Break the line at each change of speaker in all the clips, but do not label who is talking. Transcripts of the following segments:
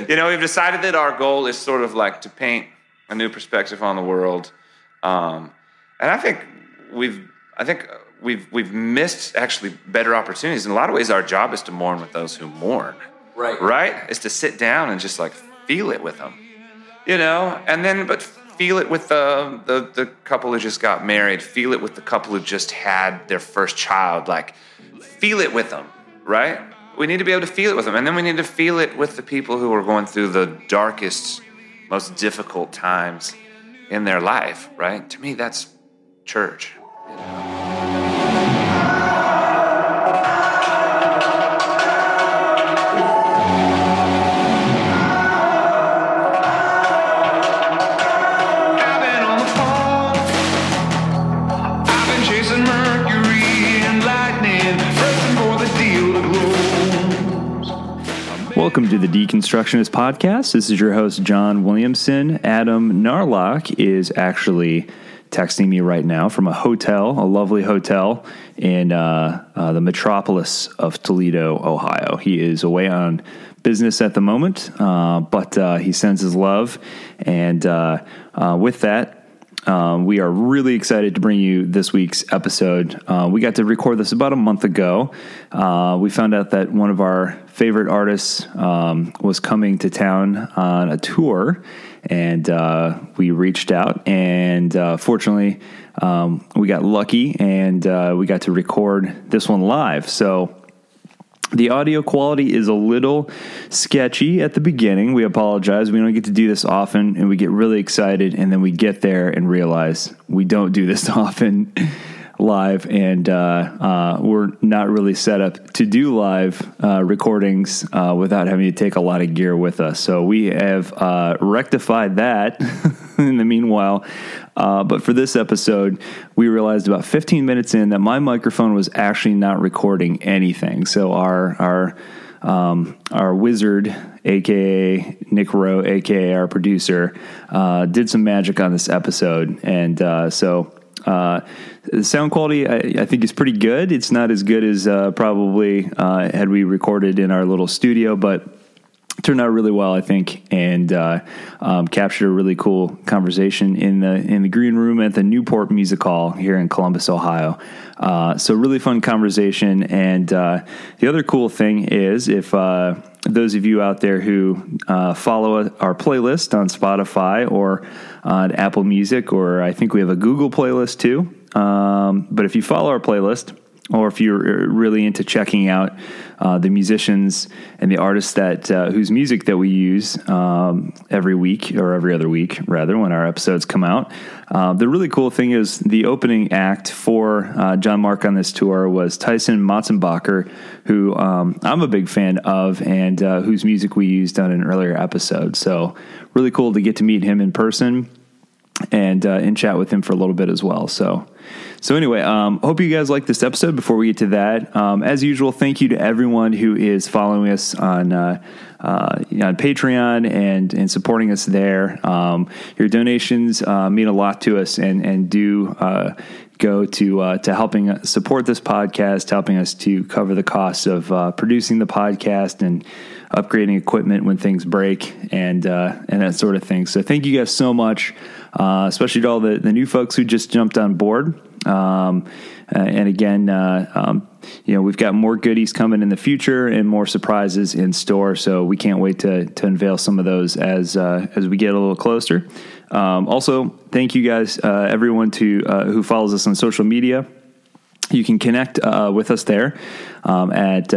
We've decided that our goal is sort of like to paint a new perspective on the world. And I think we've missed actually better opportunities. In a lot of ways, our job is to mourn with those who mourn. Right? Is to sit down and just like feel it with them, but feel it with the couple who just got married. Feel it with the couple who just had their first child. Like, feel it with them, right? We need to be able to feel it with them. And then we need to feel it with the people who are going through the darkest, most difficult times in their life, right? To me, that's church.
Welcome to the Deconstructionist Podcast. This is your host, John Williamson. Adam Narlock is actually texting me right now from a hotel, a lovely hotel in the metropolis of Toledo, Ohio. He is away on business at the moment, but he sends his love. And with that, we are really excited to bring you this week's episode. We got to record this about a month ago. We found out that one of our favorite artists was coming to town on a tour, and we reached out, and fortunately, we got lucky, and we got to record this one live. So the audio quality is a little sketchy at the beginning. We apologize. We don't get to do this often, and we get really excited, and then we get there and realize we don't do this often live, and we're not really set up to do live recordings without having to take a lot of gear with us. So we have rectified that in the meanwhile. But for this episode, we realized about 15 minutes in that my microphone was actually not recording anything. So our wizard, aka Nick Rowe, aka our producer, did some magic on this episode, and the sound quality, I think, is pretty good. It's not as good as probably had we recorded in our little studio, but turned out really well, I think, and captured a really cool conversation in the green room at the Newport Music Hall here in Columbus, Ohio. So really fun conversation. And the other cool thing is, if those of you out there who follow our playlist on Spotify or on Apple Music, or I think we have a Google playlist too. But if you follow our playlist, or if you're really into checking out the musicians and the artists that whose music that we use every week, or every other week, rather, when our episodes come out, the really cool thing is the opening act for John Mark on this tour was Tyson Motzenbacher, who I'm a big fan of, and whose music we used on an earlier episode. So really cool to get to meet him in person and chat with him for a little bit as well. So anyway, hope you guys like this episode. Before we get to that, as usual, thank you to everyone who is following us on Patreon and supporting us there. Your donations mean a lot to us and do go to helping support this podcast, helping us to cover the costs of producing the podcast and upgrading equipment when things break and that sort of thing. So thank you guys so much, especially to all the new folks who just jumped on board. And again, we've got more goodies coming in the future and more surprises in store. So we can't wait to unveil some of those as we get a little closer. Also, thank you guys, everyone who follows us on social media. You can connect with us there at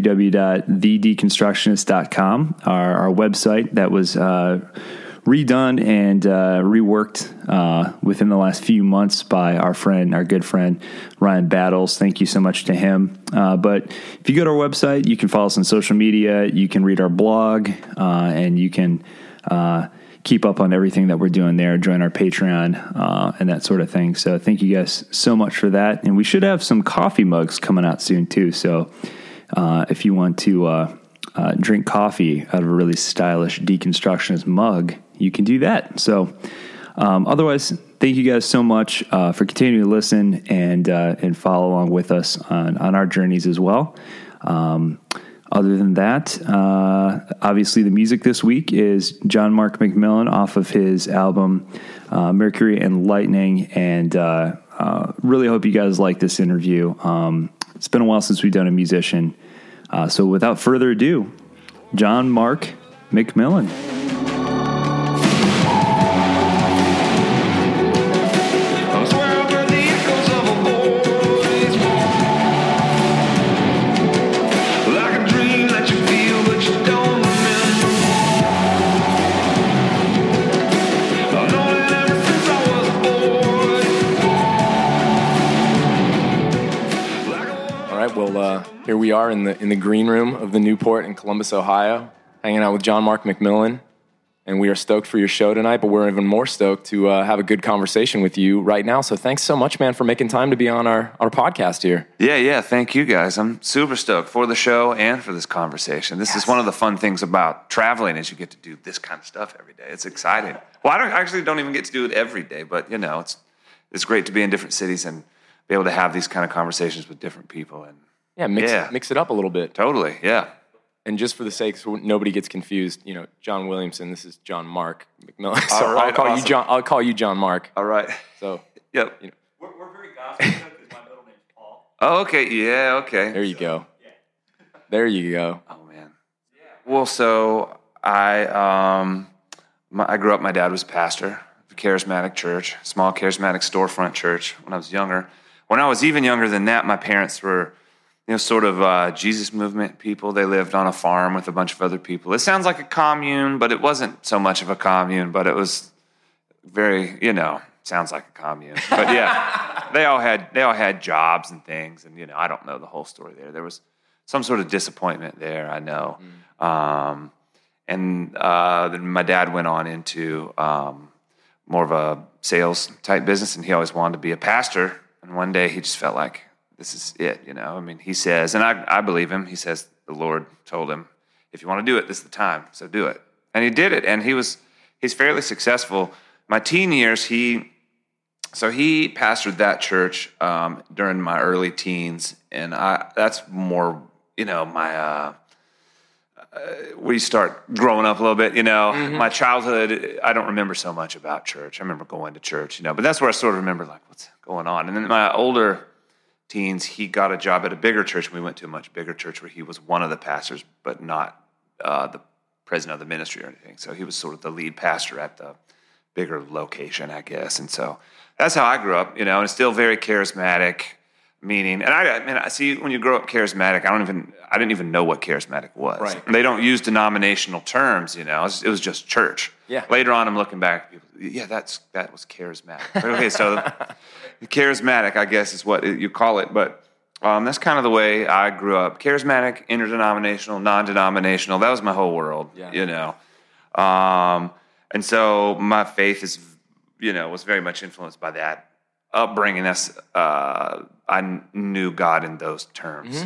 www.thedeconstructionist.com, our website that was redone and reworked within the last few months by our good friend, Ryan Battles. Thank you so much to him. But if you go to our website, you can follow us on social media, you can read our blog, and you can keep up on everything that we're doing there, join our Patreon, and that sort of thing. So thank you guys so much for that. And we should have some coffee mugs coming out soon too. So if you want to drink coffee out of a really stylish deconstructionist mug, you can do that. So otherwise, thank you guys so much for continuing to listen and follow along with us on our journeys as well. Other than that, obviously the music this week is John Mark McMillan off of his album Mercury and Lightning, and really hope you guys like this interview. It's been a while since we've done a musician. So without further ado, John Mark McMillan.
Here we are in the green room of the Newport in Columbus, Ohio, hanging out with John Mark McMillan, and we are stoked for your show tonight, but we're even more stoked to have a good conversation with you right now. So thanks so much, man, for making time to be on our podcast here.
Yeah, thank you guys. I'm super stoked for the show and for this conversation. This is one of the fun things about traveling is you get to do this kind of stuff every day. It's exciting. Well, I don't even get to do it every day, but it's great to be in different cities and be able to have these kind of conversations with different people and
mix it up a little bit.
Totally, yeah.
And just for the sake so nobody gets confused, John Williamson, this is John Mark McMillan. So
all right,
I'll call you John Mark.
All right.
So
yep.
We're very gospel because my middle name's Paul.
Oh, okay. Yeah, okay.
There you go. There you go.
Oh man. Yeah. Well, so I grew up. My dad was a pastor of a charismatic church, small charismatic storefront church. When I was younger, when I was even younger than that, my parents were sort of Jesus movement people. They lived on a farm with a bunch of other people. It sounds like a commune, but it wasn't so much of a commune, but it was very, sounds like a commune. But yeah, they all had jobs and things, and I don't know the whole story there. There was some sort of disappointment there, I know. And then my dad went on into more of a sales type business, and he always wanted to be a pastor. And one day he just felt like, this is it, he says, and I believe him. He says the Lord told him, if you want to do it, this is the time, so do it. And he did it, and he's fairly successful. My teen years, he pastored that church during my early teens, and that's more, my where you start growing up a little bit, My childhood, I don't remember so much about church. I remember going to church, but that's where I sort of remember, like, what's going on. And then my older teens, he got a job at a bigger church, and we went to a much bigger church where he was one of the pastors, but not the president of the ministry or anything. So he was sort of the lead pastor at the bigger location, I guess. And so that's how I grew up, and it's still very charismatic, meaning, and I see when you grow up charismatic, I didn't even know what charismatic was.
Right.
They don't use denominational terms, it was just church.
Yeah.
Later on, I'm looking back, people, that was charismatic. Okay, so charismatic, I guess, is what you call it, but that's kind of the way I grew up. Charismatic, interdenominational, non-denominational, that was my whole world, and so my faith is, was very much influenced by that upbringing. I knew God in those terms,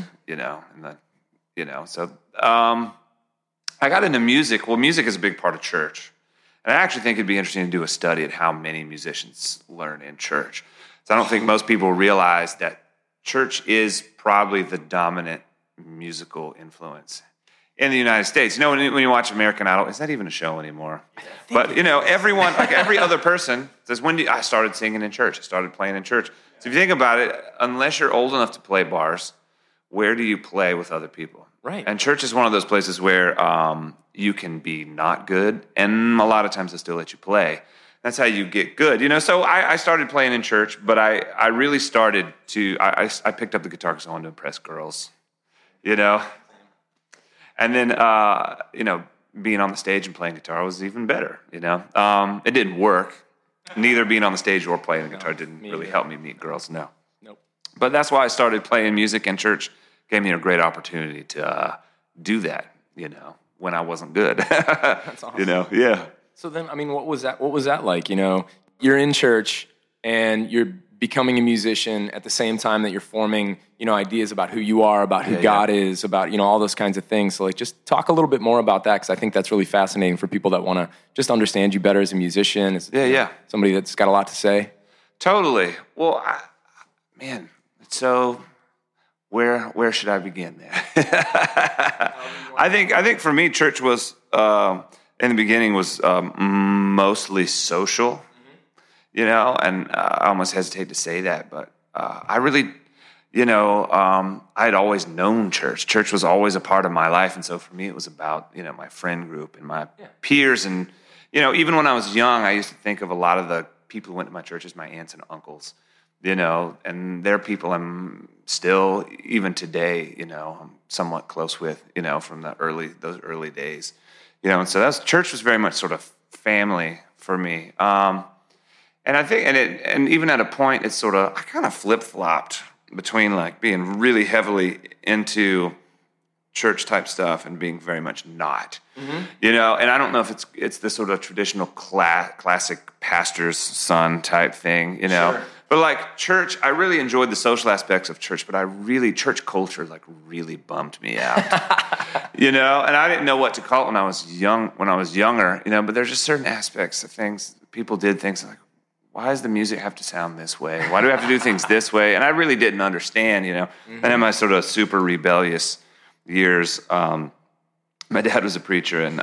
so I got into music. Well, music is a big part of church. And I actually think it'd be interesting to do a study at how many musicians learn in church. So I don't think most people realize that church is probably the dominant musical influence in the United States. When you watch American Idol, is that even a show anymore? But, everyone, like every other person says, I started singing in church. I started playing in church. So if you think about it, unless you're old enough to play bars, where do you play with other people?
Right.
And church is one of those places where you can be not good, and a lot of times they still let you play. That's how you get good. So I started playing in church, but I really started to, I picked up the guitar because I wanted to impress girls, And then, being on the stage and playing guitar was even better, It didn't work. Neither being on the stage or playing the guitar didn't really help me meet girls, no.
Nope.
But that's why I started playing music, and church gave me a great opportunity to do that, when I wasn't good.
That's awesome.
Yeah.
So then, what was that like? You're in church and you're becoming a musician at the same time that you're forming, ideas about who you are, about who God is, about, all those kinds of things. So just talk a little bit more about that, because I think that's really fascinating for people that want to just understand you better as a musician, as somebody that's got a lot to say.
Totally. Well, where should I begin there? I think for me, church was in the beginning was mostly social, and I almost hesitate to say that, but I really, I had always known church. Church was always a part of my life, and so for me, it was about my friend group and my peers, and even when I was young, I used to think of a lot of the people who went to my church as my aunts and uncles. And they're people I'm still, even today, I'm somewhat close with, from those early days, and so church was very much sort of family for me. And I think, and even at a point, it's sort of, I kind of flip-flopped between like being really heavily into church type stuff and being very much not, and I don't know if it's this sort of traditional classic pastor's son type thing,
Sure.
But like church, I really enjoyed the social aspects of church, but church culture like really bummed me out, and I didn't know what to call it when I was younger, but there's just certain aspects of things, people did things like, why does the music have to sound this way? Why do we have to do things this way? And I really didn't understand, And in my sort of super rebellious years, my dad was a preacher, and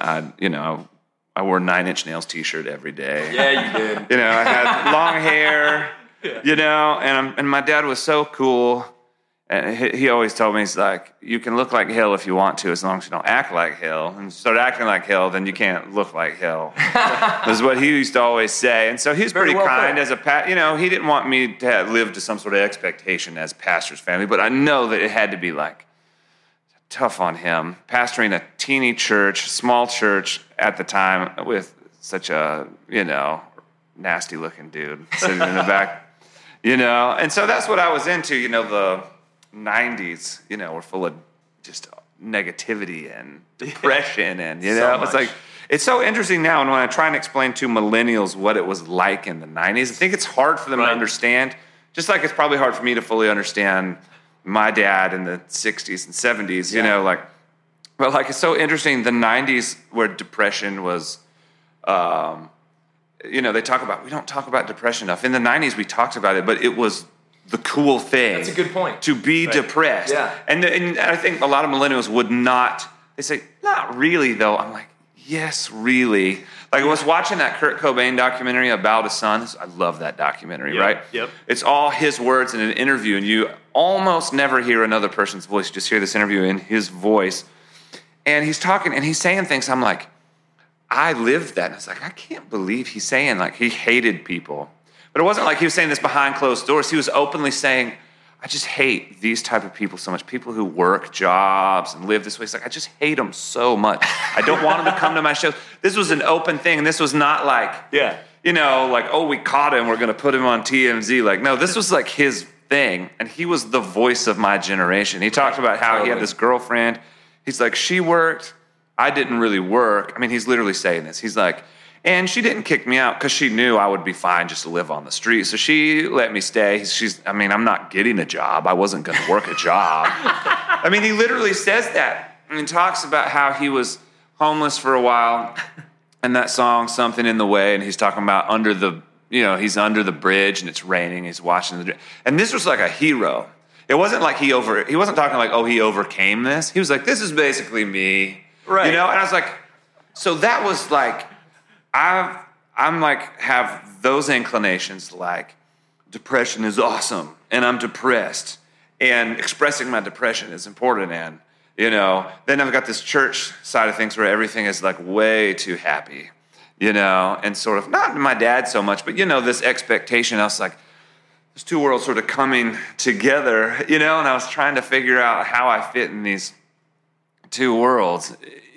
I wore 9 Inch Nails t-shirt every day.
Yeah, you did.
I had long hair, and my dad was so cool. And he always told me, he's like, you can look like hell if you want to, as long as you don't act like hell. And if you start acting like hell, then you can't look like hell. That's what he used to always say. And so he was pretty kind as he didn't want me to live to some sort of expectation as pastor's family, but I know that it had to be like tough on him, pastoring a teeny church, small church at the time with such a, nasty looking dude sitting in the back, And so that's what I was into, the 90s, were full of just negativity and depression and, it's like, it's so interesting now. And when I try and explain to millennials what it was like in the 90s, I think it's hard for them to understand, just like it's probably hard for me to fully understand my dad in the 60s and 70s, but it's so interesting. The 90s where depression was, we don't talk about depression enough. In the 90s, we talked about it, but it was the cool thing.
That's a good point.
To be depressed.
Yeah.
And I think a lot of millennials would not, they say, not really though. I'm like, yes, really. Like I was watching that Kurt Cobain documentary about his son. I love that documentary, right?
Yep.
It's all his words in an interview, and you almost never hear another person's voice. You just hear this interview in his voice. And he's talking, and he's saying things. I'm like, I lived that. And I was like, I can't believe he's saying, like, he hated people. But it wasn't like he was saying this behind closed doors. He was openly saying, I just hate these type of people so much. People who work jobs and live this way. It's like, I just hate them so much. I don't want them to come to my shows. This was an open thing. And this was not like, we caught him. We're going to put him on TMZ. Like, no, this was like his thing. And he was the voice of my generation. He talked about how he had this girlfriend. He's like, she worked. I didn't really work. I mean, he's literally saying this. He's like, and she didn't kick me out because she knew I would be fine just to live on the street. So she let me stay. I'm not getting a job. I wasn't going to work a job. I mean, he literally says that. And he talks about how he was homeless for a while. And that song, Something in the Way, and he's talking about he's under the bridge and it's raining. He's watching and this was like a hero. It wasn't like he wasn't talking like, oh, he overcame this. He was like, this is basically me. Right. And I was like, so that was like, I'm like, have those inclinations like depression is awesome and I'm depressed and expressing my depression is important. And, then I've got this church side of things where everything is like way too happy, and sort of not my dad so much, but, this expectation. I was like, there's two worlds sort of coming together, and I was trying to figure out how I fit in these two worlds,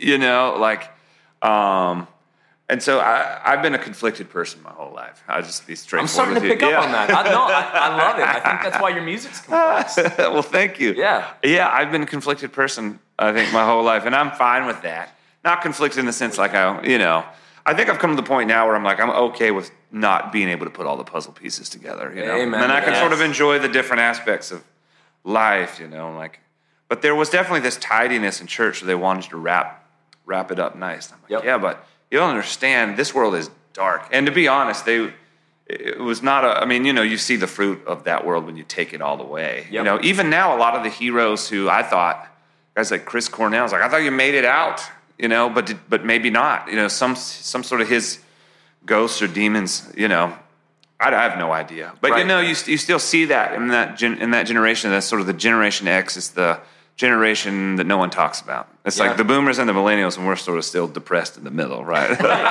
and so I've been a conflicted person my whole life. I'll just be straightforward.
I'm starting to pick up on that. I love it. I think that's why your music's complex.
Well, thank you.
Yeah,
I've been a conflicted person, I think, my whole life, and I'm fine with that. Not conflicted in the sense like I think I've come to the point now where I'm like, I'm okay with not being able to put all the puzzle pieces together,
Amen.
And I can sort of enjoy the different aspects of life, But there was definitely this tidiness in church where they wanted to wrap it up nice. I'm like, yeah, but you don't understand. This world is dark. And to be honest, it it was not I mean, you see the fruit of that world when you take it all away.
Yep.
Even now, a lot of the heroes who I thought, guys like Chris Cornell, I thought you made it out, but maybe not. Some sort of his ghosts or demons, I have no idea. But
right.
you still see that in that generation. That's sort of the Generation X. It's the generation that no one talks about. It's like the boomers and the millennials, and we're sort of still depressed in the middle, right?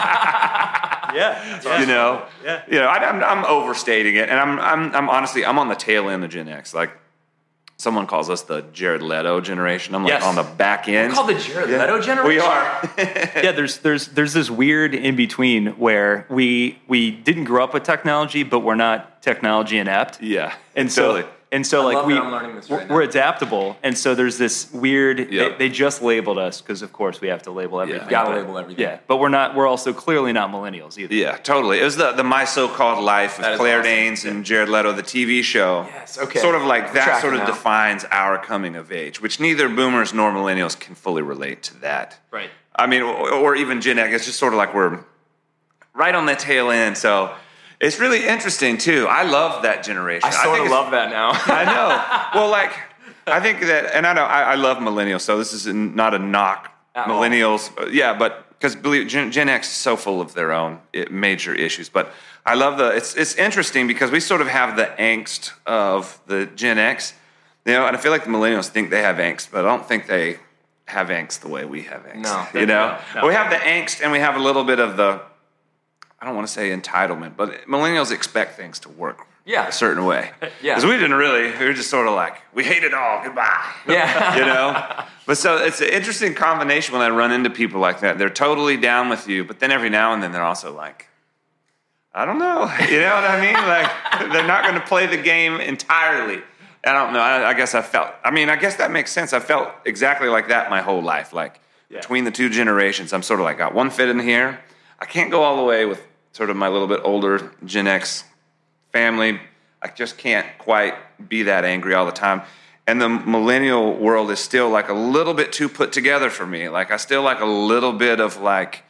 I'm overstating it, and I'm honestly I'm on the tail end of Gen X. Like someone calls us the Jared Leto generation. I'm like on the back end.
We're called the Jared Leto generation.
We are.
There's this weird in between where we didn't grow up with technology, but we're not technology inept.
Yeah,
and
totally.
So like
I'm learning this right now.
we're adaptable, and so there's this weird. They just labeled us because of course we have to label everything.
Got to label everything.
Yeah, but we're not. We're also clearly not millennials either.
Yeah, totally. It was the My So-Called Life of Claire
awesome.
Danes and Jared Leto, the TV show.
Yes, okay.
Sort of like that sort of
now.
defines our coming of age, which neither boomers nor millennials can fully relate to that.
Right.
I mean, or even Gen X. It's just sort of like we're right on the tail end. So it's really interesting too. I love that generation.
I sort of love that now.
I know. Well, like I think that, and I love millennials. So this is not a knock
At
millennials. Yeah, but because Gen X is so full of their own major issues. But I love it's interesting because we sort of have the angst of the Gen X, and I feel like the millennials think they have angst, but I don't think they have angst the way we have angst.
No.
No. We have the angst, and we have a little bit of the, I don't want to say entitlement, but millennials expect things to work a certain way.
Yeah.
Because we were just sort of like, we hate it all, goodbye.
Yeah.
But so it's an interesting combination when I run into people like that. They're totally down with you, but then every now and then they're also like, I don't know. You know what I mean? Like, they're not going to play the game entirely. I don't know. I guess I guess that makes sense. I felt exactly like that my whole life. Like, between the two generations, I'm sort of like, got one foot in here. I can't go all the way with sort of my little bit older Gen X family. I just can't quite be that angry all the time. And the millennial world is still like a little bit too put together for me. Like, I still like a little bit of like,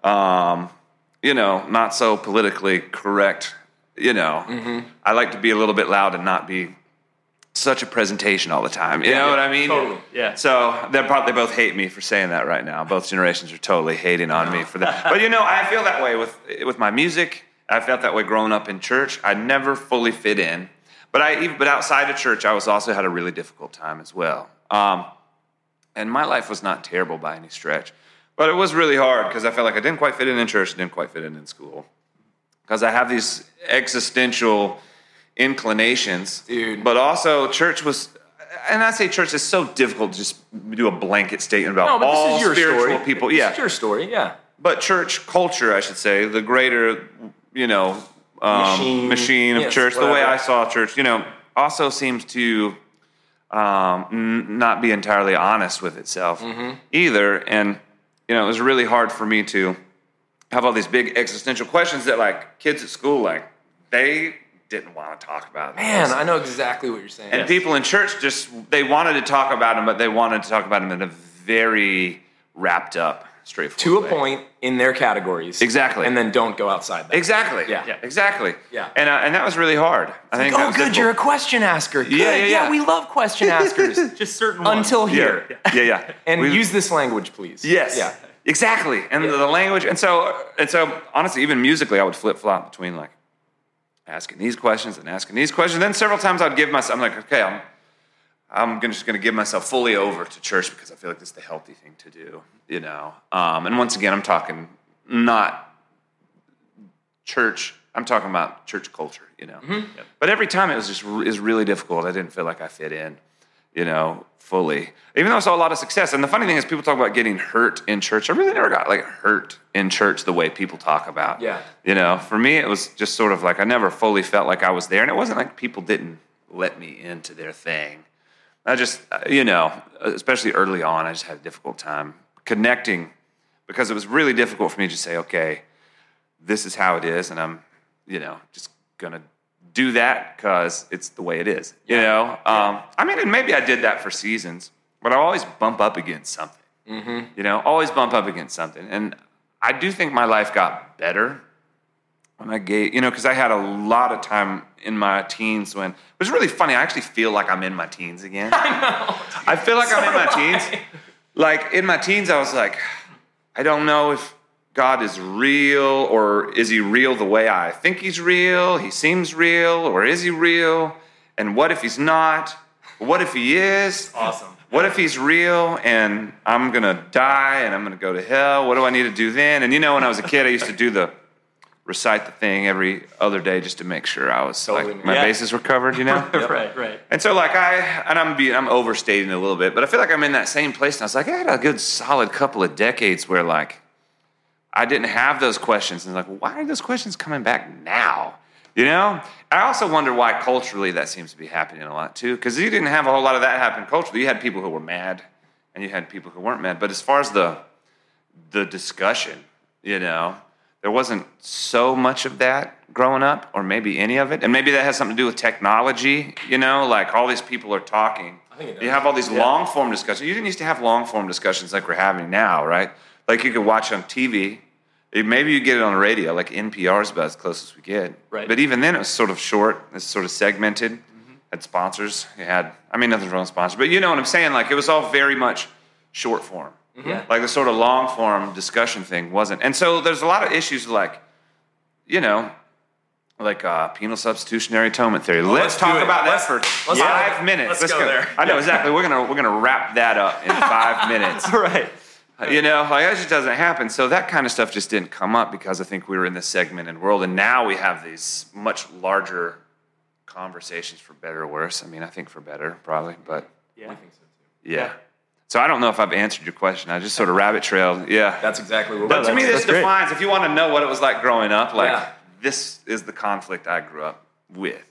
not so politically correct,
Mm-hmm.
I like to be a little bit loud and not be such a presentation all the time. You know what I mean?
Totally.
Yeah.
So they both hate me for saying that right now. Both generations are totally hating on me for that. But I feel that way with my music. I felt that way growing up in church. I never fully fit in. But outside of church, I also had a really difficult time as well. And my life was not terrible by any stretch. But it was really hard because I felt like I didn't quite fit in church, didn't quite fit in school. Because I have these existential inclinations.
Dude.
But also church was, and I say church is so difficult to just do a blanket statement about all
this is your
spiritual
story.
people.
This is your story, yeah.
But church culture, I should say, the greater, machine of church, the way I saw church, also seems to not be entirely honest with itself either. And, it was really hard for me to have all these big existential questions that, like, kids at school, like, they didn't want to talk about.
Man, I know exactly what you're saying.
And people in church they wanted to talk about them, but they wanted to talk about them in a very wrapped up, straightforward
to a
way.
point in their categories.
Exactly.
And then don't go outside that.
Exactly.
Yeah.
Exactly.
Yeah.
And that was really hard. I think. That was
good,
difficult.
you're a question asker. Good.
Yeah.
We love question askers.
Just certain ones.
Until here.
Yeah.
And
We-
use this language, please.
Yes.
Yeah.
Exactly. And the language, and so honestly, even musically, I would flip flop between like asking these questions and asking these questions. Then several times I'd give myself, I'm like, okay, I'm just going to give myself fully over to church because I feel like this is the healthy thing to do, And once again, I'm talking not church. I'm talking about church culture,
Mm-hmm.
But every time it was really difficult. I didn't feel like I fit in, fully. Even though I saw a lot of success. And the funny thing is, people talk about getting hurt in church. I really never got like hurt in church the way people talk about.
Yeah.
For me, it was just sort of like I never fully felt like I was there. And it wasn't like people didn't let me into their thing. I just, especially early on, I just had a difficult time connecting because it was really difficult for me to say, okay, this is how it is. And I'm, just going to do that because it's the way it is, and maybe I did that for seasons, but I always bump up against something, always bump up against something. And I do think my life got better when I gave, because I had a lot of time in my teens when, it was really funny. I actually feel like I'm in my teens again.
I know.
I feel like I'm in my teens. Like in my teens, I was like, I don't know if God is real, or is he real the way I think he's real? He seems real, or is he real? And what if he's not? What if he is?
Awesome.
What if he's real and I'm going to die and I'm going to go to hell? What do I need to do then? And when I was a kid, I used to recite the thing every other day just to make sure I was my bases were covered,
Right.
And so I'm overstating it a little bit, but I feel like I'm in that same place. And I was like, I had a good solid couple of decades where I didn't have those questions. And why are those questions coming back now? I also wonder why culturally that seems to be happening a lot too, because you didn't have a whole lot of that happen culturally. You had people who were mad and you had people who weren't mad. But as far as the discussion, there wasn't so much of that growing up, or maybe any of it. And maybe that has something to do with technology, all these people are talking.
I think it does.
You have all these long-form discussions. You didn't used to have long-form discussions like we're having now, right? Like you could watch on TV. Maybe you get it on the radio, like NPR is about as close as we get.
Right.
But even then, it was sort of short. It's sort of segmented. Had sponsors. Nothing's wrong with sponsors. But you know what I'm saying? Like, it was all very much short form.
Yeah.
Like, the sort of long form discussion thing wasn't. And so there's a lot of issues penal substitutionary atonement theory. Let's talk about that for 5 minutes.
Let's go there.
I know, exactly. We're gonna wrap that up in 5 minutes.
Right.
That just doesn't happen. So that kind of stuff just didn't come up because I think we were in this segmented world. And now we have these much larger conversations, for better or worse. I think for better, probably. But
Yeah.
I think so too.
yeah. So I don't know if I've answered your question. I just sort of rabbit trailed. Yeah.
That's exactly what
But to me, this
that's great.
defines, if you want to know what it was like growing up,
Yeah.
this is the conflict I grew up with,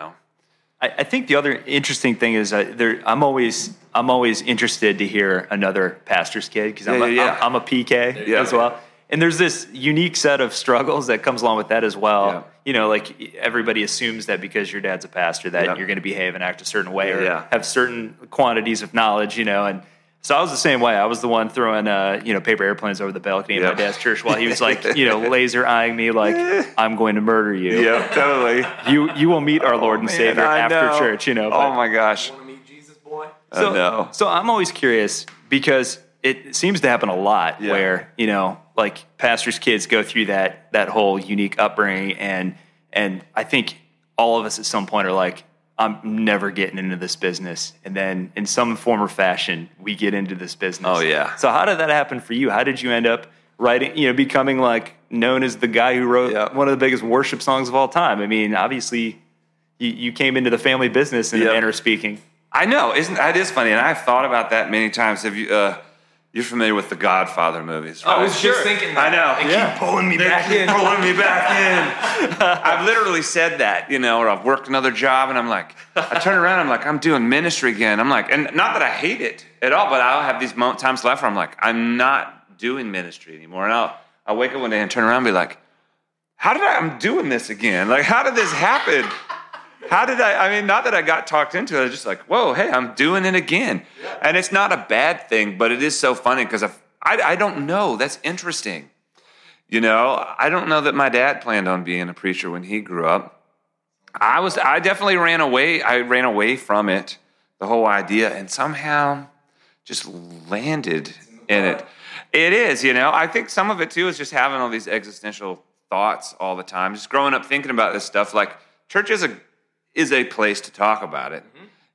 I think the other interesting thing is I'm always interested to hear another pastor's kid, because I'm a PK as well. And there's this unique set of struggles that comes along with that as well. Everybody assumes that because your dad's a pastor that you're going to behave and act a certain way or have certain quantities of knowledge, And so I was the same way. I was the one throwing paper airplanes over the balcony in my dad's church while he was laser eyeing me like, I'm going to murder you.
Yeah, totally.
You will meet our Lord and Savior after church, But,
oh my gosh.
Want to meet Jesus, boy?
So I'm always curious, because it seems to happen a lot where, pastors' kids go through that whole unique upbringing, and I think all of us at some point are like, I'm never getting into this business. And then in some form or fashion, we get into this business.
Oh, yeah.
So how did that happen for you? How did you end up writing, becoming known as the guy who wrote one of the biggest worship songs of all time? Obviously you came into the family business in the manner of speaking.
I know. That is funny. And I've thought about that many times. Have you, you're familiar with the Godfather movies, right?
I was just thinking that.
I know.
They keep pulling me back in.
Pulling me back in. I've literally said that, or I've worked another job and I'm like, I turn around, I'm like, I'm doing ministry again. I'm like, and not that I hate it at all, but I'll have these times left where I'm like, I'm not doing ministry anymore. And I'll wake up one day and turn around and be like, I'm doing this again. Like, how did this happen? How did not that I got talked into it, I was just like, whoa, hey, I'm doing it again. Yeah. And it's not a bad thing, but it is so funny because I don't know. That's interesting. I don't know that my dad planned on being a preacher when he grew up. I definitely ran away. I ran away from it, the whole idea, and somehow just landed in it. It is, I think some of it too is just having all these existential thoughts all the time. Just growing up thinking about this stuff. Like, church is a place to talk about it,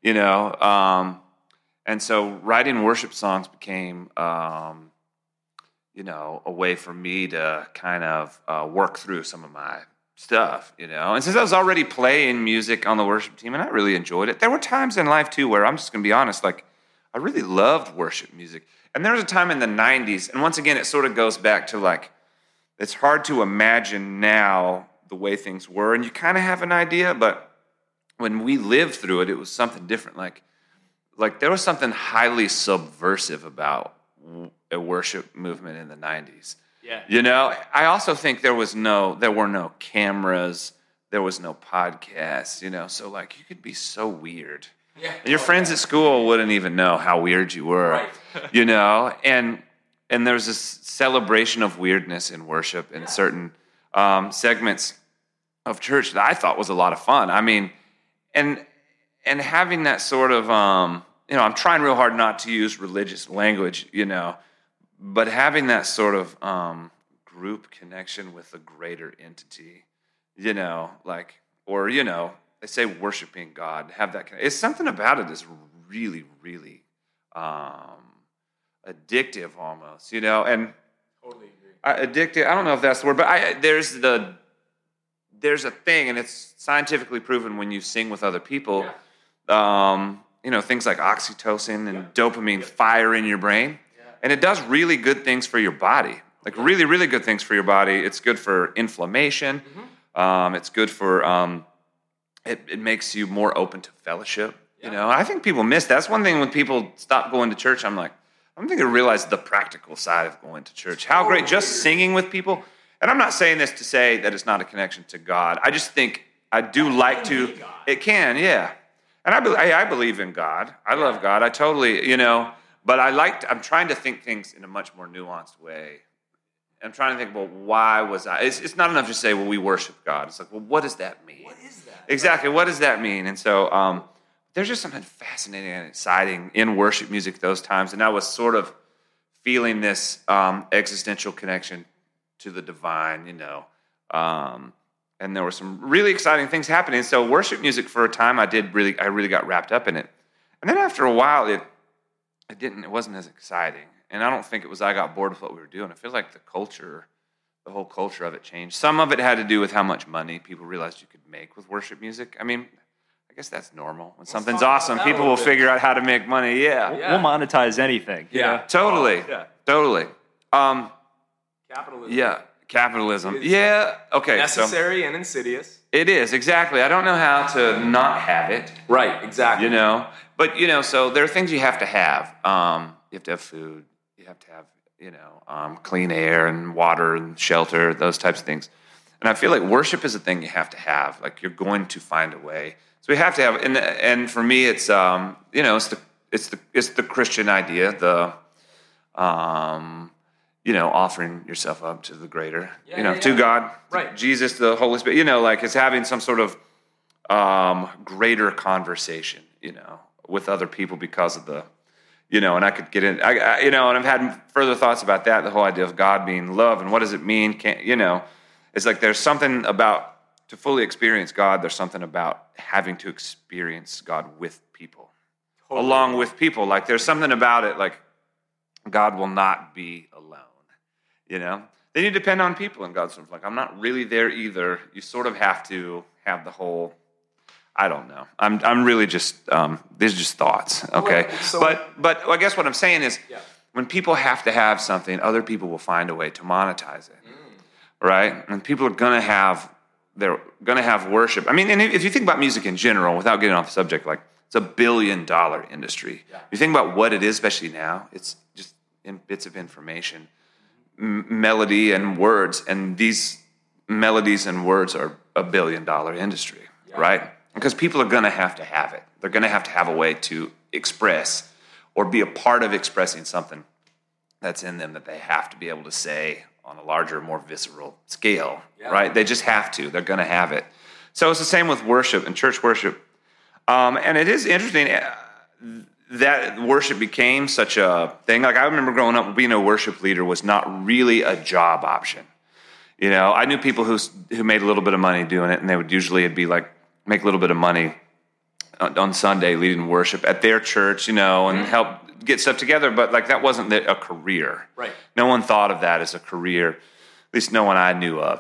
and so writing worship songs became, a way for me to kind of work through some of my stuff, And since I was already playing music on the worship team, and I really enjoyed it, there were times in life too where I'm just going to be honest, I really loved worship music. And there was a time in the 90s, and once again, it sort of goes back to it's hard to imagine now the way things were, and you kind of have an idea, but when we lived through it, it was something different. Like there was something highly subversive about a worship movement in the 90s. Yeah. I also think there were no cameras, there was no podcasts, so you could be so weird. Yeah. And your friends at school wouldn't even know how weird you were. Right. And there's this celebration of weirdness in worship and certain segments of church that I thought was a lot of fun. I mean, and having that sort of, I'm trying real hard not to use religious language, but having that sort of group connection with a greater entity, they say worshiping God, have that it's something about it is really, really addictive almost, and
Totally agree.
Addictive. I don't know if that's the word, but there's a thing, and it's scientifically proven when you sing with other people. Things like oxytocin and dopamine fire in your brain, and it does really good things for your body. Like really, really good things for your body. It's good for inflammation. It's good for it makes you more open to fellowship. I think people miss that's one thing when people stop going to church. I'm thinking to realize the practical side of going to church. How great just singing with people. And I'm not saying this to say that it's not a connection to God. I just think I do like to. It can, yeah. And I believe in God. I love God. I totally, But I'm trying to think things in a much more nuanced way. I'm trying to think, well, why was I? It's not enough to say, well, we worship God. It's like, well, what does that mean?
What is that?
Exactly. What does that mean? And so there's just something fascinating and exciting in worship music those times. And I was sort of feeling this existential connection to the divine, and there were some really exciting things happening. So worship music for a time, I really got wrapped up in it. And then after a while, it wasn't as exciting. And I don't think it was I got bored with what we were doing. I feel like the whole culture of it changed. Some of it had to do with how much money people realized you could make with worship music. I mean, I guess that's normal. When something's awesome, people will figure out how to make money. Yeah.
We'll monetize anything.
Yeah. Totally. Totally.
Capitalism.
Yeah. Capitalism. Yeah. Okay.
Necessary and insidious.
It is, exactly. I don't know how to not have it.
Right, exactly.
But, so there are things you have to have. You have to have food. You have to have, clean air and water and shelter, those types of things. And I feel like worship is a thing you have to have. Like you're going to find a way. So we have to have, and for me, it's, it's the Christian idea, offering yourself up to the greater, to God,
right.
to Jesus, the Holy Spirit, it's having some sort of greater conversation, with other people because of the, and I could get in, and I've had further thoughts about that, the whole idea of God being love, and what does it mean? It's like there's something about, to fully experience God, there's something about having to experience God with people, along with people. Like there's something about it, like God will not be alone. Then you depend on people, and God's sort of like, I'm not really there either. You sort of have to have the whole, I don't know. I'm really just, these are just thoughts, okay? But I guess what I'm saying is, when people have to have something, other people will find a way to monetize it, right? And people are they're going to have worship. I mean, and if you think about music in general, without getting off the subject, like it's $1 billion industry. Yeah. You think about what it is, especially now, it's just in bits of information. Melody and words, and these melodies and words are $1 billion industry, right? Because people are going to have it. They're going to have a way to express or be a part of expressing something that's in them that they have to be able to say on a larger, more visceral scale, right? They just have to. They're going to have it. So it's the same with worship and church worship. And it is interesting that worship became such a thing. Like I remember growing up, being a worship leader was not really a job option. I knew people who made a little bit of money doing it, and they would usually it'd be like make a little bit of money on Sunday leading worship at their church, and help get stuff together. But like that wasn't a career.
Right.
No one thought of that as a career. At least no one I knew of.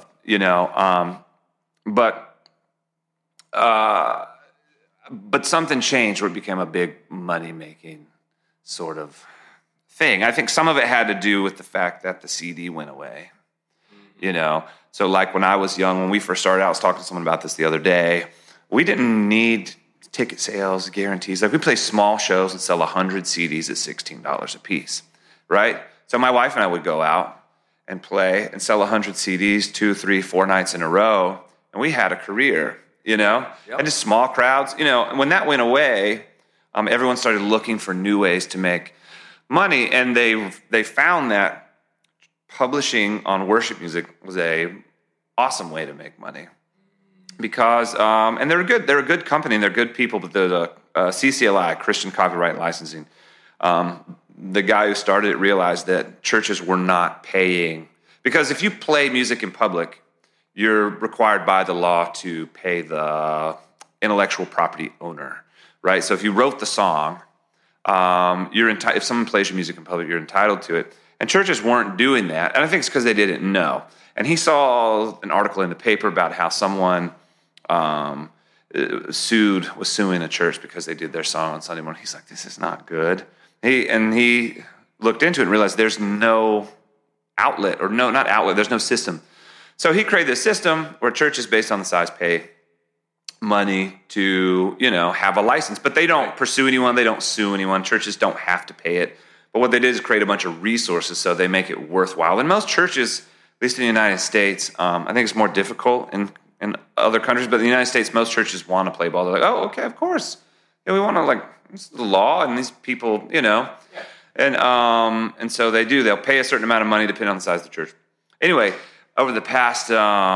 But something changed where it became a big money-making sort of thing. I think some of it had to do with the fact that the CD went away, So like when I was young, when we first started out, I was talking to someone about this the other day, we didn't need ticket sales guarantees. Like we play small shows and sell 100 CDs at $16 a piece, right? So my wife and I would go out and play and sell 100 CDs 2, 3, 4 nights in a row, and we had a career. And just small crowds, and when that went away, everyone started looking for new ways to make money, and they found that publishing on worship music was a awesome way to make money. Because, and they're a good company, and they're good people, but the CCLI, Christian Copyright Licensing, the guy who started it realized that churches were not paying, because if you play music in public, you're required by the law to pay the intellectual property owner, right? So if you wrote the song, you're entitled. If someone plays your music in public, you're entitled to it. And churches weren't doing that, and I think it's because they didn't know. And he saw an article in the paper about how someone was suing a church because they did their song on Sunday morning. He's like, this is not good. He looked into it and realized there's no outlet, or no, not outlet, there's no system. So he created this system where churches based on the size pay money to, have a license, but they don't pursue anyone, they don't sue anyone. Churches don't have to pay it. But what they did is create a bunch of resources so they make it worthwhile. And most churches, at least in the United States, I think it's more difficult in other countries, but in the United States, most churches want to play ball. They're like, oh, okay, of course. Yeah, we want to, it's the law, and these people, And so they do. They'll pay a certain amount of money depending on the size of the church. Anyway, over the past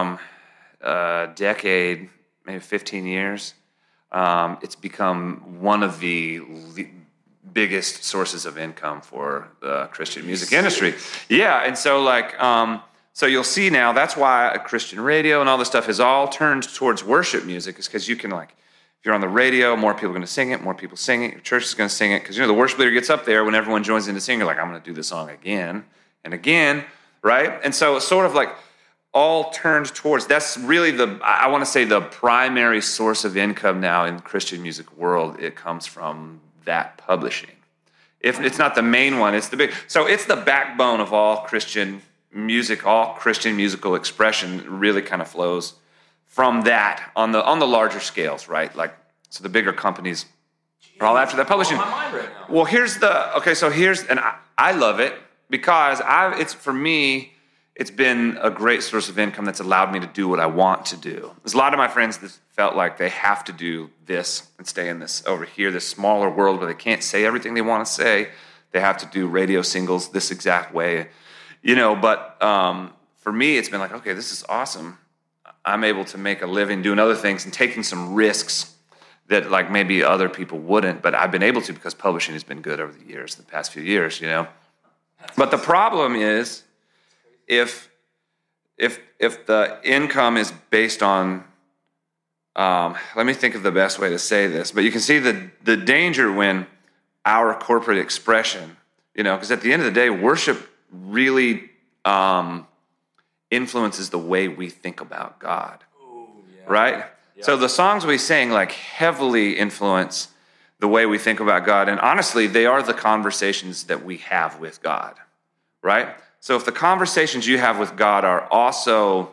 decade, maybe 15 years, it's become one of the biggest sources of income for the Christian music industry. Yeah, and so so you'll see now, that's why Christian radio and all this stuff has all turned towards worship music, is because you can, if you're on the radio, more people are going to sing it, more people sing it, your church is going to sing it, because, the worship leader gets up there when everyone joins in to sing, you're like, I'm going to do this song again and again, right? And so it's sort of all turned towards, that's really I want to say the primary source of income now in the Christian music world. It comes from that publishing. If it's not the main one, it's the big. So it's the backbone of all Christian music, all Christian musical expression really kind of flows from that on the larger scales, right? So the bigger companies are all after that publishing.
My mind right now.
Well, and I love it because for me, it's been a great source of income that's allowed me to do what I want to do. There's a lot of my friends that felt like they have to do this and stay in this over here, this smaller world where they can't say everything they want to say. They have to do radio singles this exact way, But for me, it's been okay, this is awesome. I'm able to make a living doing other things and taking some risks that maybe other people wouldn't, but I've been able to because publishing has been good over the past few years, But the problem is, if the income is based on, let me think of the best way to say this, but you can see the danger when our corporate expression, because at the end of the day, worship really influences the way we think about God, right? Yeah. So the songs we sing heavily influence the way we think about God, and honestly, they are the conversations that we have with God, right? So if the conversations you have with God are also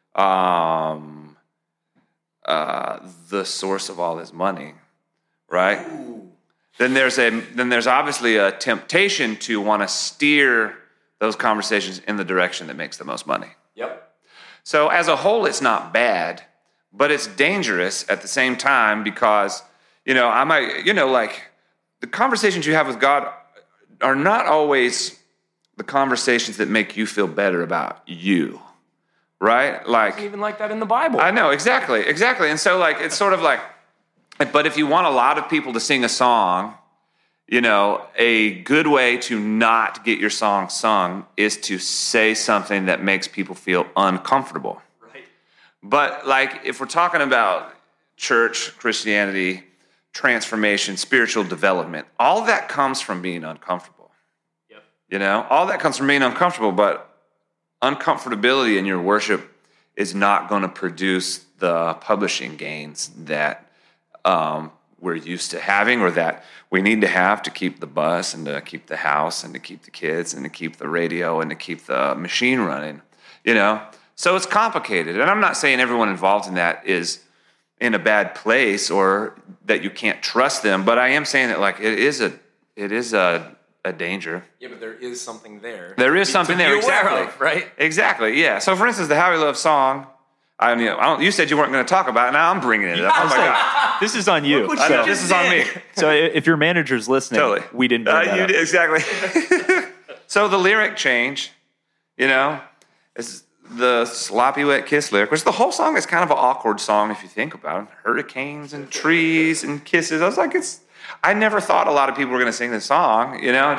the source of all His money, right? Ooh. Then there's obviously a temptation to want to steer those conversations in the direction that makes the most money.
Yep.
So as a whole, it's not bad, but it's dangerous at the same time because the conversations you have with God are not always the conversations that make you feel better about you, right?
It's even like that in the Bible.
I know, exactly. And so it's sort of but if you want a lot of people to sing a song, a good way to not get your song sung is to say something that makes people feel uncomfortable.
Right.
But if we're talking about church, Christianity, transformation, spiritual development, all that comes from being uncomfortable. All that comes from being uncomfortable, but uncomfortability in your worship is not going to produce the publishing gains that we're used to having, or that we need to have to keep the bus and to keep the house and to keep the kids and to keep the radio and to keep the machine running, So it's complicated. And I'm not saying everyone involved in that is in a bad place or that you can't trust them, but I am saying that it is a danger.
Yeah, but there is something there.
There is something there, exactly.
Of, right?
Exactly, yeah. So, for instance, the How We Love song, you said you weren't going to talk about it, now I'm bringing it up. Oh, my God.
This is on you.
This is on me.
So, if your manager's listening, totally. We didn't bring that up.
Exactly. So, the lyric change, the Sloppy Wet Kiss lyric, which the whole song is kind of an awkward song if you think about it. Hurricanes and trees and kisses. I was like, I never thought a lot of people were going to sing this song,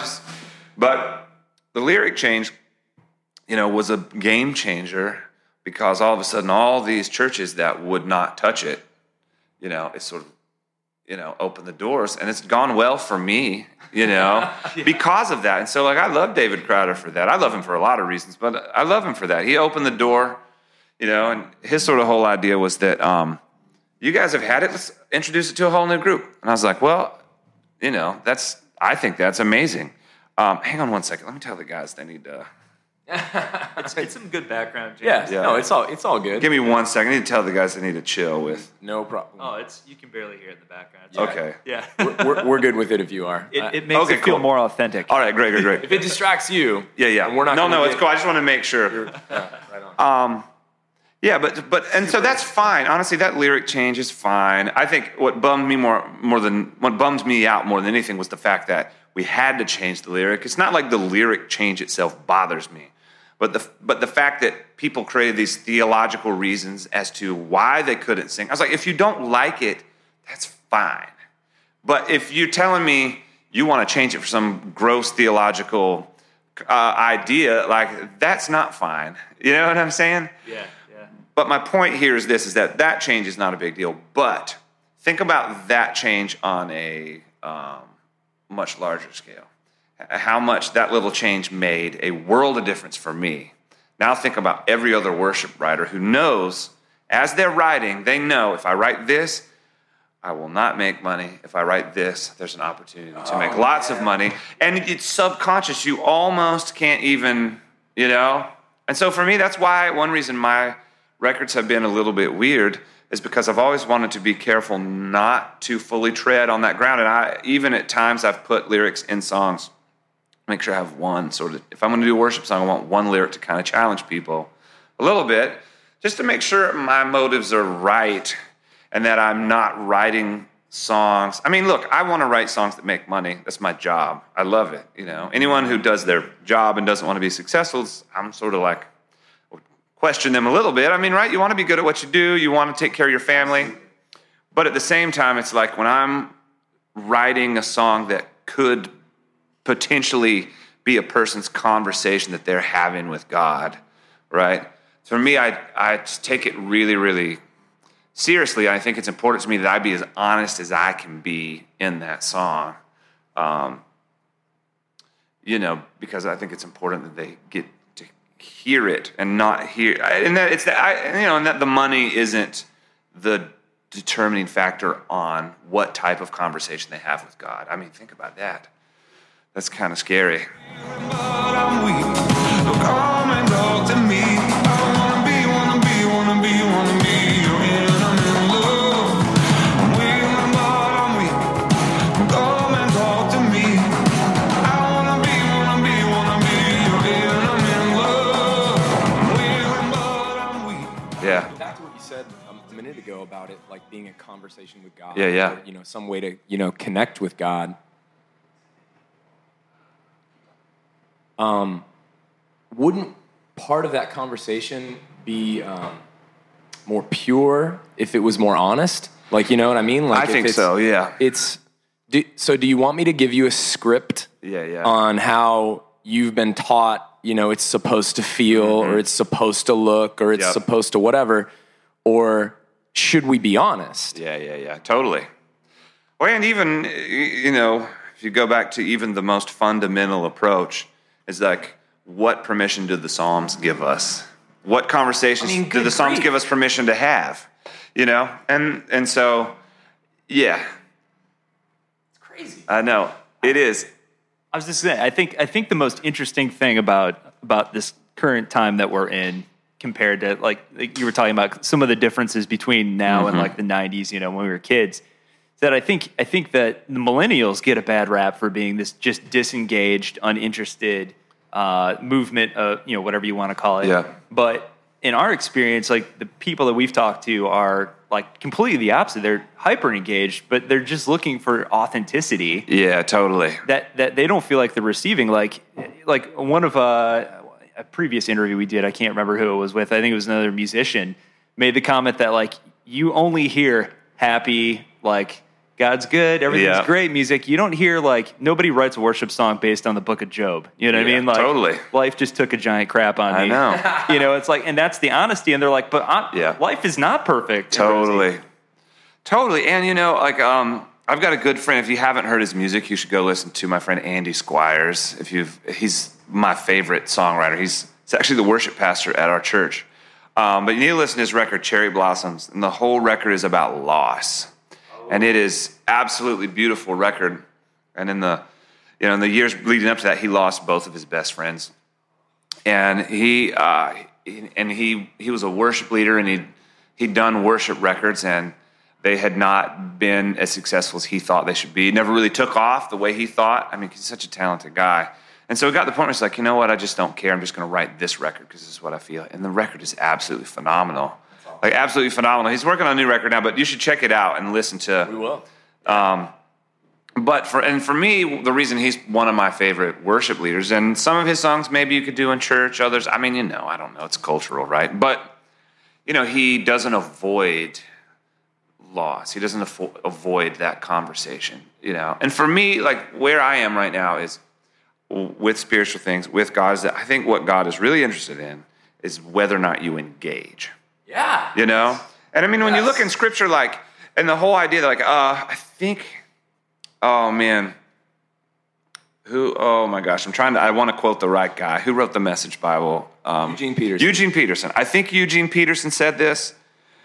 but the lyric change, was a game changer because all of a sudden all these churches that would not touch it, it sort of, opened the doors, and it's gone well for me, because of that. And so, I love David Crowder for that. I love him for a lot of reasons, but I love him for that. He opened the door, and his sort of whole idea was that, you guys have had it, let's introduce it to a whole new group. And I was like, well, I think that's amazing. Hang on one second. Let me tell the guys they need to...
It's some good background,
Yeah.
James.
No, it's all good.
Give me 1 second. I need to tell the guys they need to chill with.
No problem.
Oh, you can barely hear it in the background. It's
Okay.
Yeah.
We're good with it if you are.
It makes
Okay,
it feel
cool.
more authentic.
All right, great.
If it distracts you,
Yeah.
then we're not.
No, it's cool. I just want to make sure.
Right on.
Yeah, but so that's fine. Honestly, that lyric change is fine. I think what bummed me what bummed me out more than anything was the fact that we had to change the lyric. It's not like the lyric change itself bothers me, but the fact that people created these theological reasons as to why they couldn't sing. I was like, if you don't like it, that's fine. But if you're telling me you want to change it for some gross theological idea, that's not fine. You know what I'm saying?
Yeah.
But my point here is this, is that change is not a big deal. But think about that change on a much larger scale. How much that little change made a world of difference for me. Now think about every other worship writer who knows, as they're writing, they know if I write this, I will not make money. If I write this, there's an opportunity to make lots of money. And it's subconscious. You almost can't even, And so for me, that's why one reason my records have been a little bit weird is because I've always wanted to be careful not to fully tread on that ground. And even at times I've put lyrics in songs, make sure I have one sort of, if I'm going to do a worship song, I want one lyric to kind of challenge people a little bit, just to make sure my motives are right and that I'm not writing songs. I mean, look, I want to write songs that make money. That's my job. I love it. Anyone who does their job and doesn't want to be successful, I'm sort of like, question them a little bit. I mean, right? You want to be good at what you do. You want to take care of your family. But at the same time, it's like when I'm writing a song that could potentially be a person's conversation that they're having with God, right? For me, I just take it really, really seriously. I think it's important to me that I be as honest as I can be in that song, because I think it's important that they get to hear it and not hear, and that it's and that the money isn't the determining factor on what type of conversation they have with God. I mean, think about that. That's kind of scary. Yeah.
Back to what you said a minute ago about it, like being a conversation with God.
Yeah.
Or, some way to, connect with God. Wouldn't part of that conversation be more pure if it was more honest? Like, you know what I mean? Like,
I think so, yeah.
So do you want me to give you a script on how you've been taught, it's supposed to feel, or it's supposed to look, or it's supposed to whatever, or should we be honest?
Yeah, totally. Well, and even, if you go back to even the most fundamental approach, is like, what permission do the Psalms give us? What conversations do the Psalms give us permission to have? And so, yeah.
It's crazy.
I know. It is.
I was just saying, I think the most interesting thing about this current time that we're in compared to, like you were talking about some of the differences between now and like the 90s, when we were kids, is that I think that the millennials get a bad rap for being this just disengaged, uninterested movement of, whatever you want to call it.
Yeah.
But in our experience, like the people that we've talked to are like completely the opposite. They're hyper engaged, but they're just looking for authenticity.
Yeah, totally.
That they don't feel like they're receiving. Like one of a previous interview we did, I can't remember who it was with. I think it was another musician, made the comment that like you only hear happy, like God's good, everything's great music. You don't hear like nobody writes a worship song based on the Book of Job. You know what I mean? Like
totally.
Life just took a giant crap on me.
I
know. You know, it's like, and that's the honesty. And they're like, but life is not perfect.
Totally. And you know, like I've got a good friend. If you haven't heard his music, you should go listen to my friend Andy Squires. He's my favorite songwriter. He's actually the worship pastor at our church. But you need to listen to his record, Cherry Blossoms, and the whole record is about loss. And it is absolutely beautiful record. And in the years leading up to that, he lost both of his best friends. And he was a worship leader, and he'd done worship records, and they had not been as successful as he thought they should be. Never really took off the way he thought. I mean, he's such a talented guy. And so it got to the point where he's like, you know what, I just don't care. I'm just going to write this record because this is what I feel. And the record is absolutely phenomenal. Like, absolutely phenomenal. He's working on a new record now, but you should check it out and listen to.
We will.
But for me, the reason he's one of my favorite worship leaders, and some of his songs maybe you could do in church, others, I mean, I don't know. It's cultural, right? But, he doesn't avoid loss. He doesn't avoid that conversation, And for me, like, where I am right now is with spiritual things, with God, is that I think what God is really interested in is whether or not you engage.
Yeah.
And I mean, when you look in Scripture, like, and the whole idea that, like, I think, oh man, oh my gosh, I want to quote the right guy. Who wrote the Message Bible?
Eugene Peterson.
Eugene Peterson. I think Eugene Peterson said this,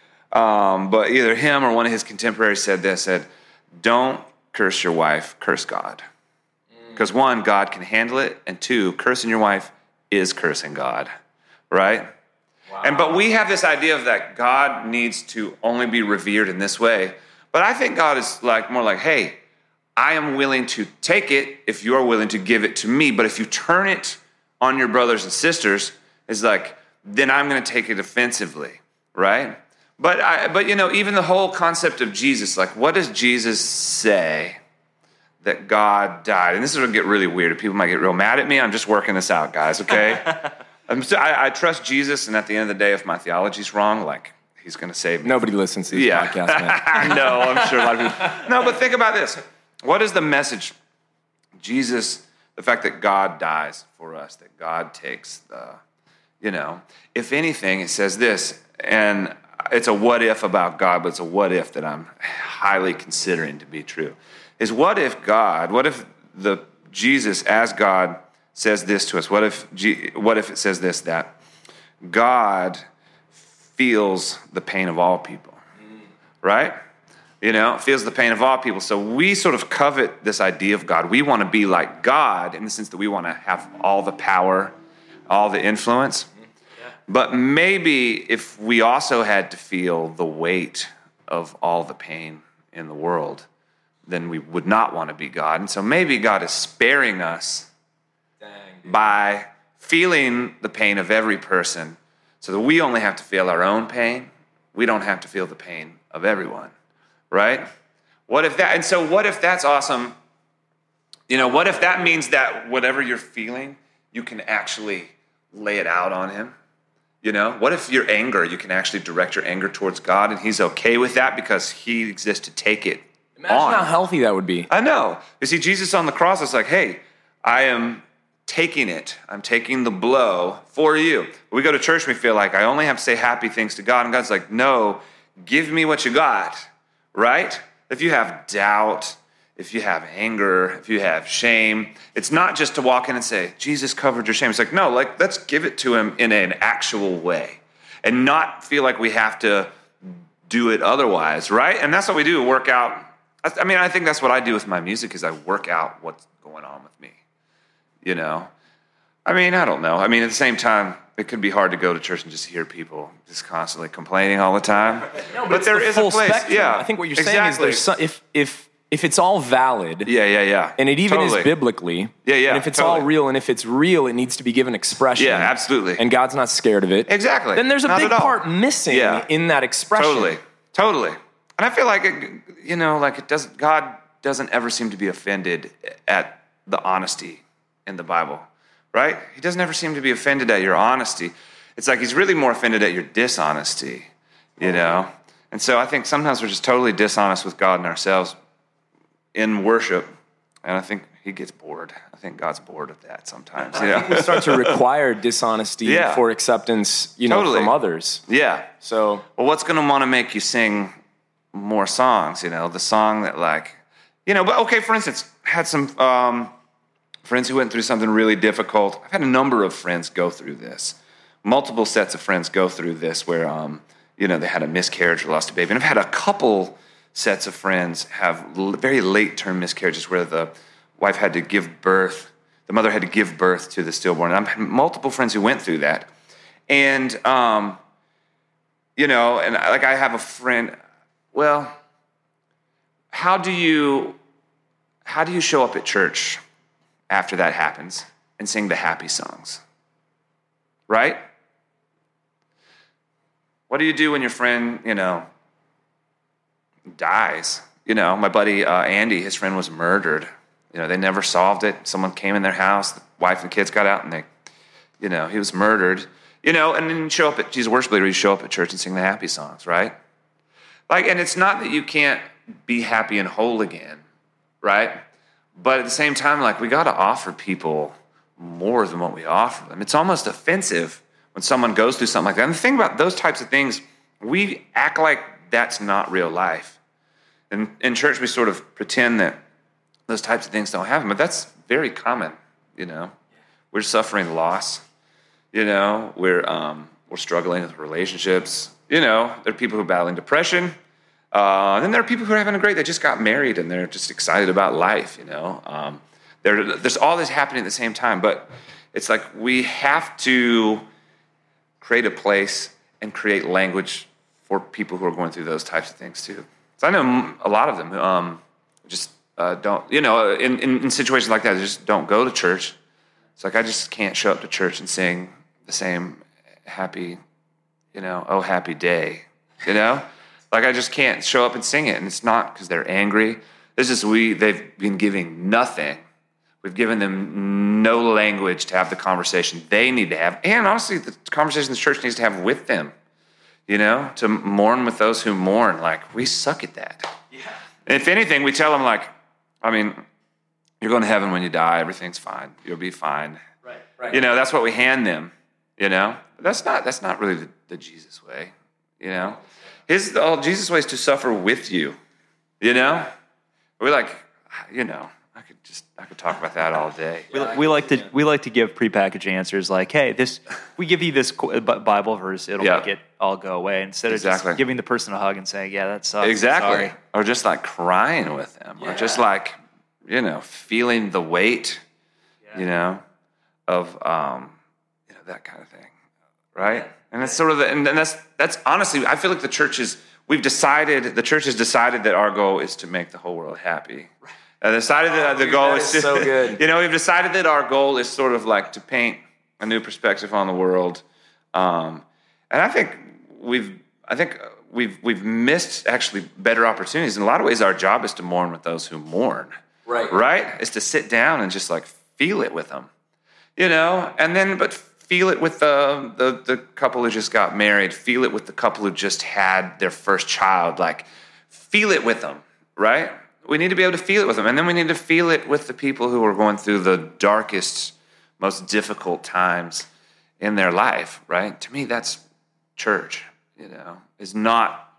but either him or one of his contemporaries said, don't curse your wife, curse God. Because one, God can handle it, and two, cursing your wife is cursing God, right? Wow. But we have this idea of that God needs to only be revered in this way. But I think God is more like, hey, I am willing to take it if you're willing to give it to me. But if you turn it on your brothers and sisters, it's like, then I'm going to take it offensively, right? But even the whole concept of Jesus, like, what does Jesus say that God died? And this is going to get really weird. People might get real mad at me. I'm just working this out, guys, okay? I trust Jesus, and at the end of the day, if my theology's wrong, like, he's going to save me.
Nobody listens to these podcasts, man.
I know, I'm sure a lot of people. No, but think about this. What is the message? Jesus, the fact that God dies for us, that God takes if anything, it says this, and it's a what if about God, but it's a what if that I'm highly considering to be true, is what if Jesus as God says this to us? What if it says this, that God feels the pain of all people, right? Feels the pain of all people. So we sort of covet this idea of God. We want to be like God in the sense that we want to have all the power, all the influence. Yeah. But maybe if we also had to feel the weight of all the pain in the world, then we would not want to be God. And so maybe God is sparing us by feeling the pain of every person so that we only have to feel our own pain. We don't have to feel the pain of everyone, right? What if that's awesome? What if that means that whatever you're feeling, you can actually lay it out on him? What if your anger, you can actually direct your anger towards God, and he's okay with that because he exists to take it
Imagine
on.
How healthy that would be.
I know. You see, Jesus on the cross is like, hey, I am taking it. I'm taking the blow for you. We go to church and we feel like I only have to say happy things to God. And God's like, no, give me what you got, right? If you have doubt, if you have anger, if you have shame, it's not just to walk in and say, Jesus covered your shame. It's like, no, let's give it to him in an actual way and not feel like we have to do it otherwise, right? And that's what we do, work out. I mean, I think that's what I do with my music is I work out what's going on with me. I mean, I don't know. I mean, at the same time, it could be hard to go to church and just hear people just constantly complaining all the time.
No, but there is a place. Yeah, I think what you're saying is there's if it's all valid.
Yeah.
And it even is biblically.
Yeah.
And if it's all real, and if it's real, it needs to be given expression.
Yeah, absolutely.
And God's not scared of it.
Exactly.
Then there's a big part missing in that expression.
Totally. And I feel like God doesn't ever seem to be offended at the honesty in the Bible. right? He doesn't ever seem to be offended at your honesty. It's like he's really more offended at your dishonesty, you know? And so I think sometimes we're just totally dishonest with God and ourselves in worship, and I think he gets bored. I think God's bored of that sometimes. You know?
We start to require dishonesty for acceptance, from others.
Yeah.
So,
well, what's going to want to make you sing more songs? The song that but okay, for instance, had some friends who went through something really difficult. I've had a number of friends go through this. Multiple sets of friends go through this where, they had a miscarriage or lost a baby. And I've had a couple sets of friends have very late-term miscarriages where the wife had to give birth, the mother had to give birth to the stillborn. And I've had multiple friends who went through that. And, I have a friend, well, how do you show up at church after that happens and sing the happy songs? Right? What do you do when your friend, dies? My buddy Andy, his friend was murdered. They never solved it. Someone came in their house, the wife and kids got out, and he was murdered. And then you show up at, he's a worship leader, you show up at church and sing the happy songs, right? And it's not that you can't be happy and whole again, right? But at the same time, we got to offer people more than what we offer them. It's almost offensive when someone goes through something like that. And the thing about those types of things, we act like that's not real life. And in church, we sort of pretend that those types of things don't happen, but that's very common, We're suffering loss, we're struggling with relationships, there are people who are battling depression, and then there are people who are having a great, they just got married and they're just excited about life, There's all this happening at the same time, but it's like we have to create a place and create language for people who are going through those types of things too. So I know a lot of them who just don't, in situations like that, they just don't go to church. It's like I just can't show up to church and sing the same happy, oh happy day, I just can't show up and sing it. And it's not because they're angry. It's just they've been giving nothing. We've given them no language to have the conversation they need to have. And honestly, the conversation the church needs to have with them, to mourn with those who mourn. We suck at that. Yeah. And if anything, we tell them, you're going to heaven when you die. Everything's fine. You'll be fine. Right. That's what we hand them, That's not really the Jesus way, Jesus' way is to suffer with you, We're I could talk about that all day.
We like to give prepackaged answers hey, we give you this Bible verse, it'll make it all go away, instead of just giving the person a hug and saying, yeah, that sucks.
Exactly.
Sorry.
Or just crying with them, or just feeling the weight, of that kind of thing, right? And that's sort of and that's honestly, I feel like the church has decided that our goal is to make the whole world happy. Decided that the goal is to,
so good.
We've decided that our goal is sort of to paint a new perspective on the world, and I think we've missed actually better opportunities. In a lot of ways, our job is to mourn with those who mourn. Right? Is to sit down and just feel it with them, and then but feel it with the couple who just got married. Feel it with the couple who just had their first child. Feel it with them, right? We need to be able to feel it with them. And then we need to feel it with the people who are going through the darkest, most difficult times in their life, right? To me, that's church, is not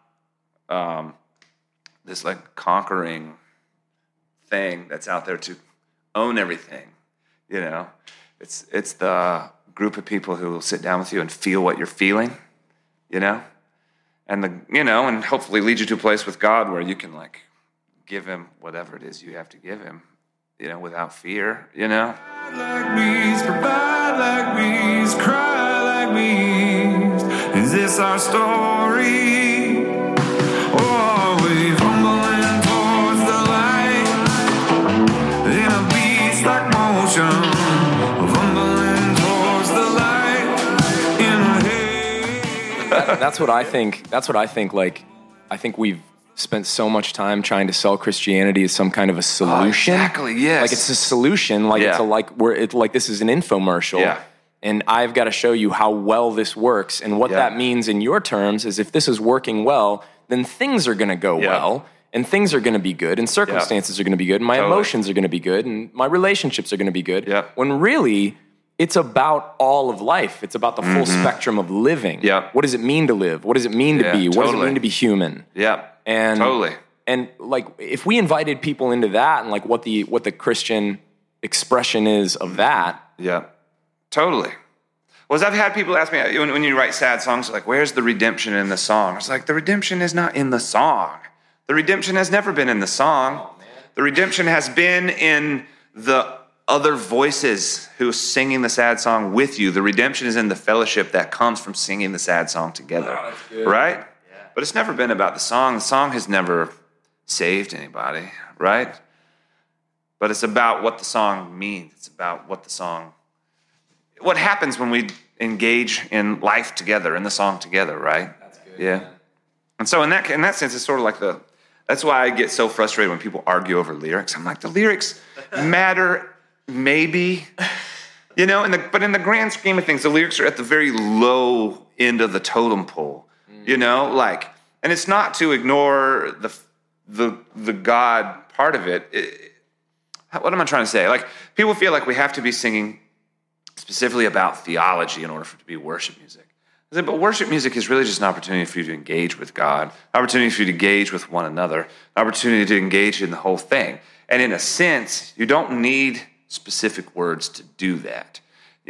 this conquering thing that's out there to own everything, It's the group of people who will sit down with you and feel what you're feeling, and and hopefully lead you to a place with God where you can give him whatever it is you have to give him, without fear,
Like bees, provide like bees, cry like bees. Is this our story? Or are we fumbling towards the light? In a beast-like motion, fumbling towards the light. In a haze.
That's what I think. I think we've spent so much time trying to sell Christianity as some kind of a solution.
Exactly, yes.
Like it's a solution, like it's like this is an infomercial.
Yeah.
And I've got to show you how well this works. And what that means in your terms is if this is working well, then things are going to go well, and things are going to be good, and circumstances are going to be good, and my emotions are going to be good, and my relationships are going to be good.
Yeah.
When really, it's about all of life. It's about the full spectrum of living.
Yeah.
What does it mean to live? What does it mean to be? What does it mean to be human?
Yeah.
And
totally.
And like, if we invited people into that, and like what the Christian expression is of that.
Yeah. Totally. Well, I've had people ask me, when you write sad songs, like, where's the redemption in the song? It's like, the redemption is not in the song. The redemption has never been in the song. The redemption has been in the other voices who are singing the sad song with you. The redemption is in the fellowship that comes from singing the sad song together. Right? Yeah. But it's never been about the song. The song has never saved anybody, right? But it's about what the song means. It's about what happens when we engage in life together, in the song together, right?
That's good.
Yeah. Man. And so in that sense, it's sort of like that's why I get so frustrated when people argue over lyrics. I'm like, the lyrics matter maybe, but in the grand scheme of things, the lyrics are at the very low end of the totem pole, and it's not to ignore the God part of it. What am I trying to say? Like, people feel like we have to be singing specifically about theology in order for it to be worship music. But worship music is really just an opportunity for you to engage with God, an opportunity for you to engage with one another, an opportunity to engage in the whole thing. And in a sense, you don't need specific words to do that,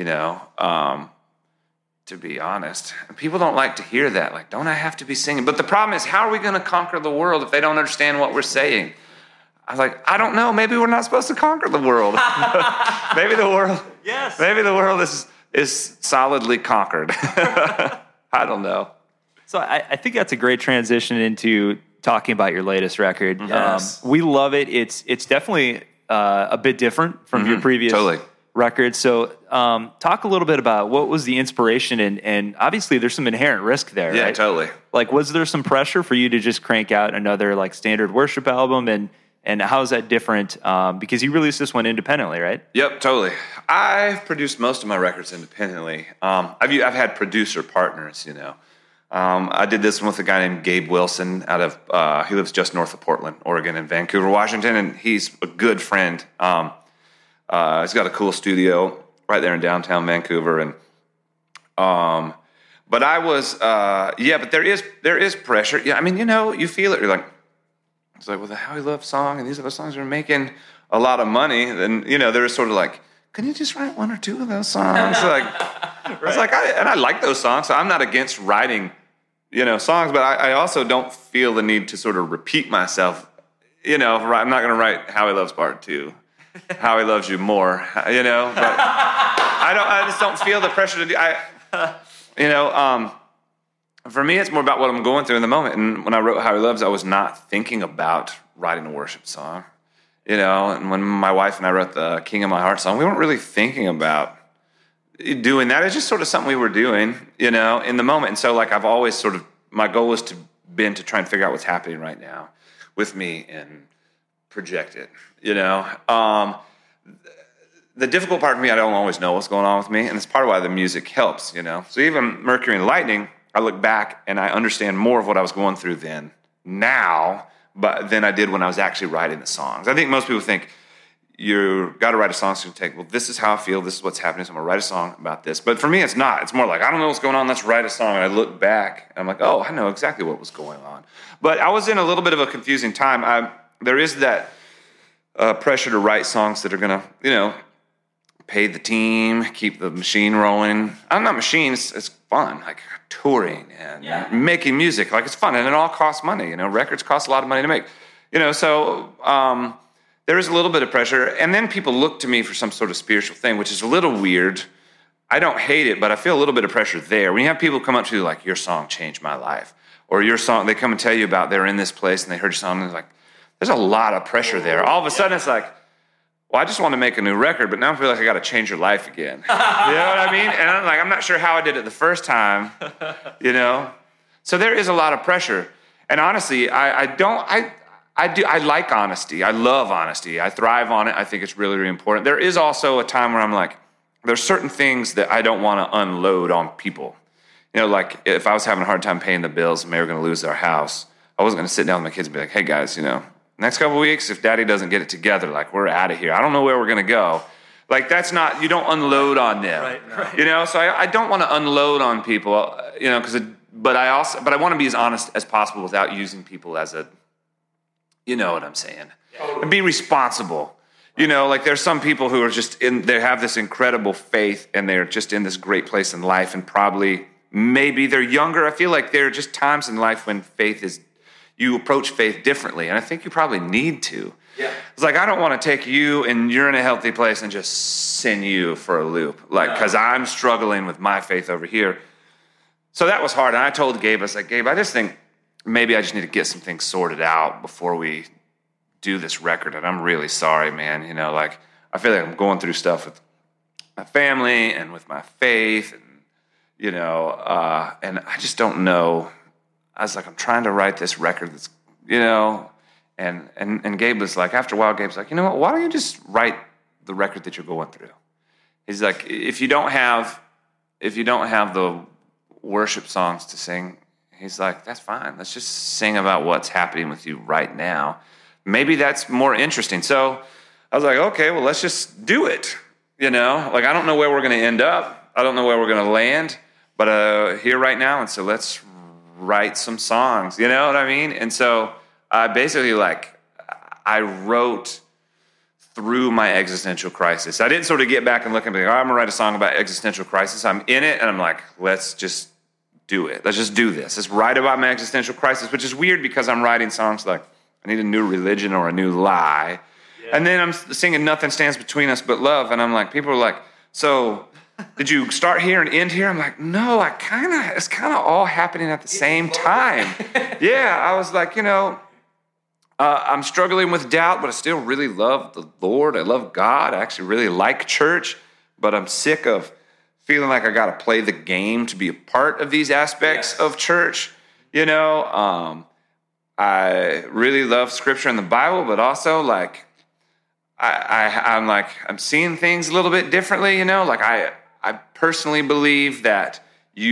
to be honest. And people don't like to hear that, like, don't I have to be singing? But the problem is, how are we going to conquer the world if they don't understand what we're saying? I was like, I don't know. Maybe we're not supposed to conquer the world. Maybe the world is solidly conquered. I don't know.
So I think that's a great transition into talking about your latest record.
Yes.
We love it. It's definitely a bit different from your previous record. So talk a little bit about what was the inspiration, and obviously there's some inherent risk there,
yeah,
right?
Totally.
Like, was there some pressure for you to just crank out another like standard worship album, and how is that different? Because you released this one independently, right?
Yep, totally. I've produced most of my records independently. I've had producer partners, I did this one with a guy named Gabe Wilson out of, he lives just north of Portland, Oregon, and Vancouver, Washington, and he's a good friend. He's got a cool studio right there in downtown Vancouver, but I was, but there is pressure. Yeah, I mean, you feel it. You're like, it's like, well, the How He Loves song and these other songs are making a lot of money. Then, there was sort of like, can you just write one or two of those songs? I was like, I like those songs, so I'm not against writing, songs, but I also don't feel the need to sort of repeat myself. I'm not going to write How He Loves Part 2, How He Loves You More, but I just don't feel the pressure to do, for me, it's more about what I'm going through in the moment. And when I wrote How He Loves, I was not thinking about writing a worship song. And when my wife and I wrote the King of My Heart song, we weren't really thinking about doing that. It's just sort of something we were doing, in the moment. And so, like, I've always my goal has been to try and figure out what's happening right now with me and project it, The difficult part for me, I don't always know what's going on with me. And it's part of why the music helps, So even Mercury and Lightning, I look back and I understand more of what I was going through now, but than I did when I was actually writing the songs. I think most people think you got to write a song so you take, well, this is how I feel, this is what's happening, so I'm going to write a song about this. But for me, it's not. It's more like, I don't know what's going on, let's write a song. And I look back and I'm like, oh, I know exactly what was going on. But I was in a little bit of a confusing time. There is that pressure to write songs that are going to, pay the team, keep the machine rolling. I'm not machines, it's fun, like touring and making music. Like, it's fun, and it all costs money. Records cost a lot of money to make. So there is a little bit of pressure. And then people look to me for some sort of spiritual thing, which is a little weird. I don't hate it, but I feel a little bit of pressure there. When you have people come up to you like, your song changed my life, or your song, they come and tell you about they're in this place and they heard your song, and they're like, there's a lot of pressure there. All of a sudden, it's like, well, I just want to make a new record, but now I feel like I got to change your life again. You know what I mean? And I'm not sure how I did it the first time, So there is a lot of pressure. And honestly, I like honesty. I love honesty. I thrive on it. I think it's really, really important. There is also a time where I'm like, there's certain things that I don't want to unload on people. You know, like if I was having a hard time paying the bills and they were going to lose their house, I wasn't going to sit down with my kids and be like, hey guys, you know, next couple of weeks, if daddy doesn't get it together, like we're out of here. I don't know where we're going to go. Like that's not, you don't unload on them. Right. You know, so I don't want to unload on people, you know, but I want to be as honest as possible without using people as a, you know what I'm saying? Yeah. And be responsible. You know, like there's some people who are just they have this incredible faith and they're just in this great place in life and probably maybe they're younger. I feel like there are just times in life when you approach faith differently. And I think you probably need to. Yeah. It's like, I don't want to take you and you're in a healthy place and just send you for a loop. Like, because I'm struggling with my faith over here. So that was hard. And I told Gabe, I was like, Gabe, I just think maybe I just need to get some things sorted out before we do this record. And I'm really sorry, man. You know, like, I feel like I'm going through stuff with my family and with my faith and, you know, and I just don't know. I was like, I'm trying to write this record that's, you know, and Gabe was like, after a while, Gabe's like, you know what, why don't you just write the record that you're going through? He's like, if you don't have the worship songs to sing, he's like, that's fine. Let's just sing about what's happening with you right now. Maybe that's more interesting. So I was like, okay, well, let's just do it. You know, like, I don't know where we're going to end up. I don't know where we're going to land, but here right now. And so let's write some songs, you know what I mean? And so I basically I wrote through my existential crisis. I didn't sort of get back and look and be like, I'm going to write a song about existential crisis. I'm in it and I'm like, let's just do it. Let's just do this. Let's write about my existential crisis, which is weird because I'm writing songs like I need a new religion or a new lie. Yeah. And then I'm singing Nothing Stands Between Us But Love. And I'm like, people are like, so did you start here and end here? I'm like, no, it's kind of all happening at the same time. Yeah, I was like, you know, I'm struggling with doubt, but I still really love the Lord. I love God. I actually really like church, but I'm sick of feeling like I got to play the game to be a part of these aspects of church. You know, I really love Scripture and the Bible, but also like I'm seeing things a little bit differently. You know, like I personally believe that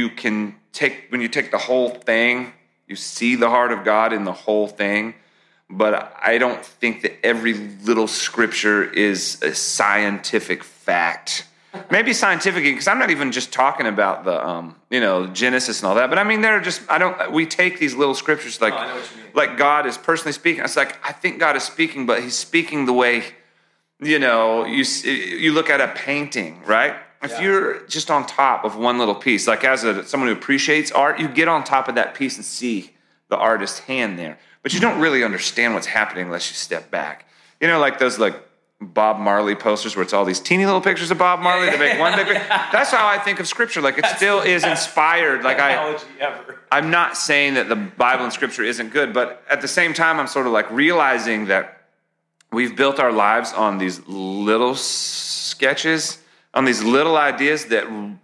when you take the whole thing, you see the heart of God in the whole thing. But I don't think that every little scripture is a scientific fact. Maybe scientific, because I'm not even just talking about the, Genesis and all that. But I mean, we take these little scriptures like God is personally speaking. It's like, I think God is speaking, but he's speaking the way, you look at a painting, right? If you're just on top of one little piece, like as someone who appreciates art, you get on top of that piece and see the artist's hand there. But you don't really understand what's happening unless you step back. You know, like those Bob Marley posters where it's all these teeny little pictures of Bob Marley to make one big picture. That's how I think of Scripture. Like, it still is inspired. Like, I'm not saying that the Bible and Scripture isn't good, but at the same time, I'm sort of like realizing that we've built our lives on these little sketches, on these little ideas that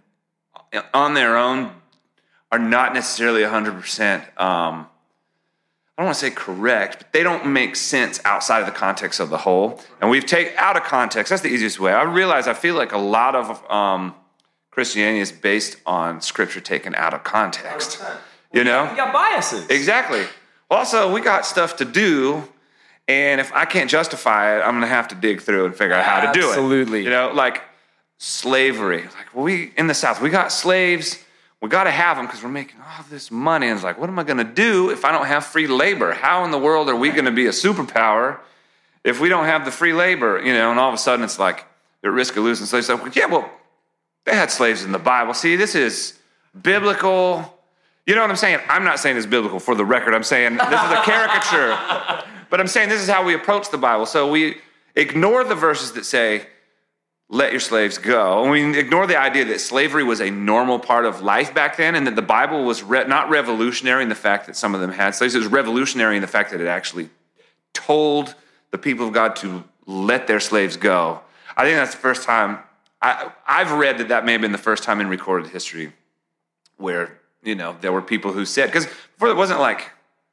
on their own are not necessarily 100%, I don't want to say correct, but they don't make sense outside of the context of the whole. And we've taken out of context. That's the easiest way. I feel like a lot of Christianity is based on Scripture taken out of context. You know?
You got biases.
Exactly. Also, we got stuff to do, and if I can't justify it, I'm going to have to dig through and figure out how to do it.
Absolutely.
You know, like slavery. Like, we in the South, we got slaves. We got to have them because we're making all this money. And it's like, what am I going to do if I don't have free labor? How in the world are we going to be a superpower if we don't have the free labor? You know, and all of a sudden it's like, they're at risk of losing slaves. So, yeah, well, they had slaves in the Bible. See, this is biblical. You know what I'm saying? I'm not saying it's biblical for the record. I'm saying this is a caricature. But I'm saying this is how we approach the Bible. So we ignore the verses that say, let your slaves go. And we ignore the idea that slavery was a normal part of life back then, and that the Bible was not revolutionary in the fact that some of them had slaves. It was revolutionary in the fact that it actually told the people of God to let their slaves go. I think that's the first time, I've read that may have been the first time in recorded history where, there were people who said, because before it wasn't like,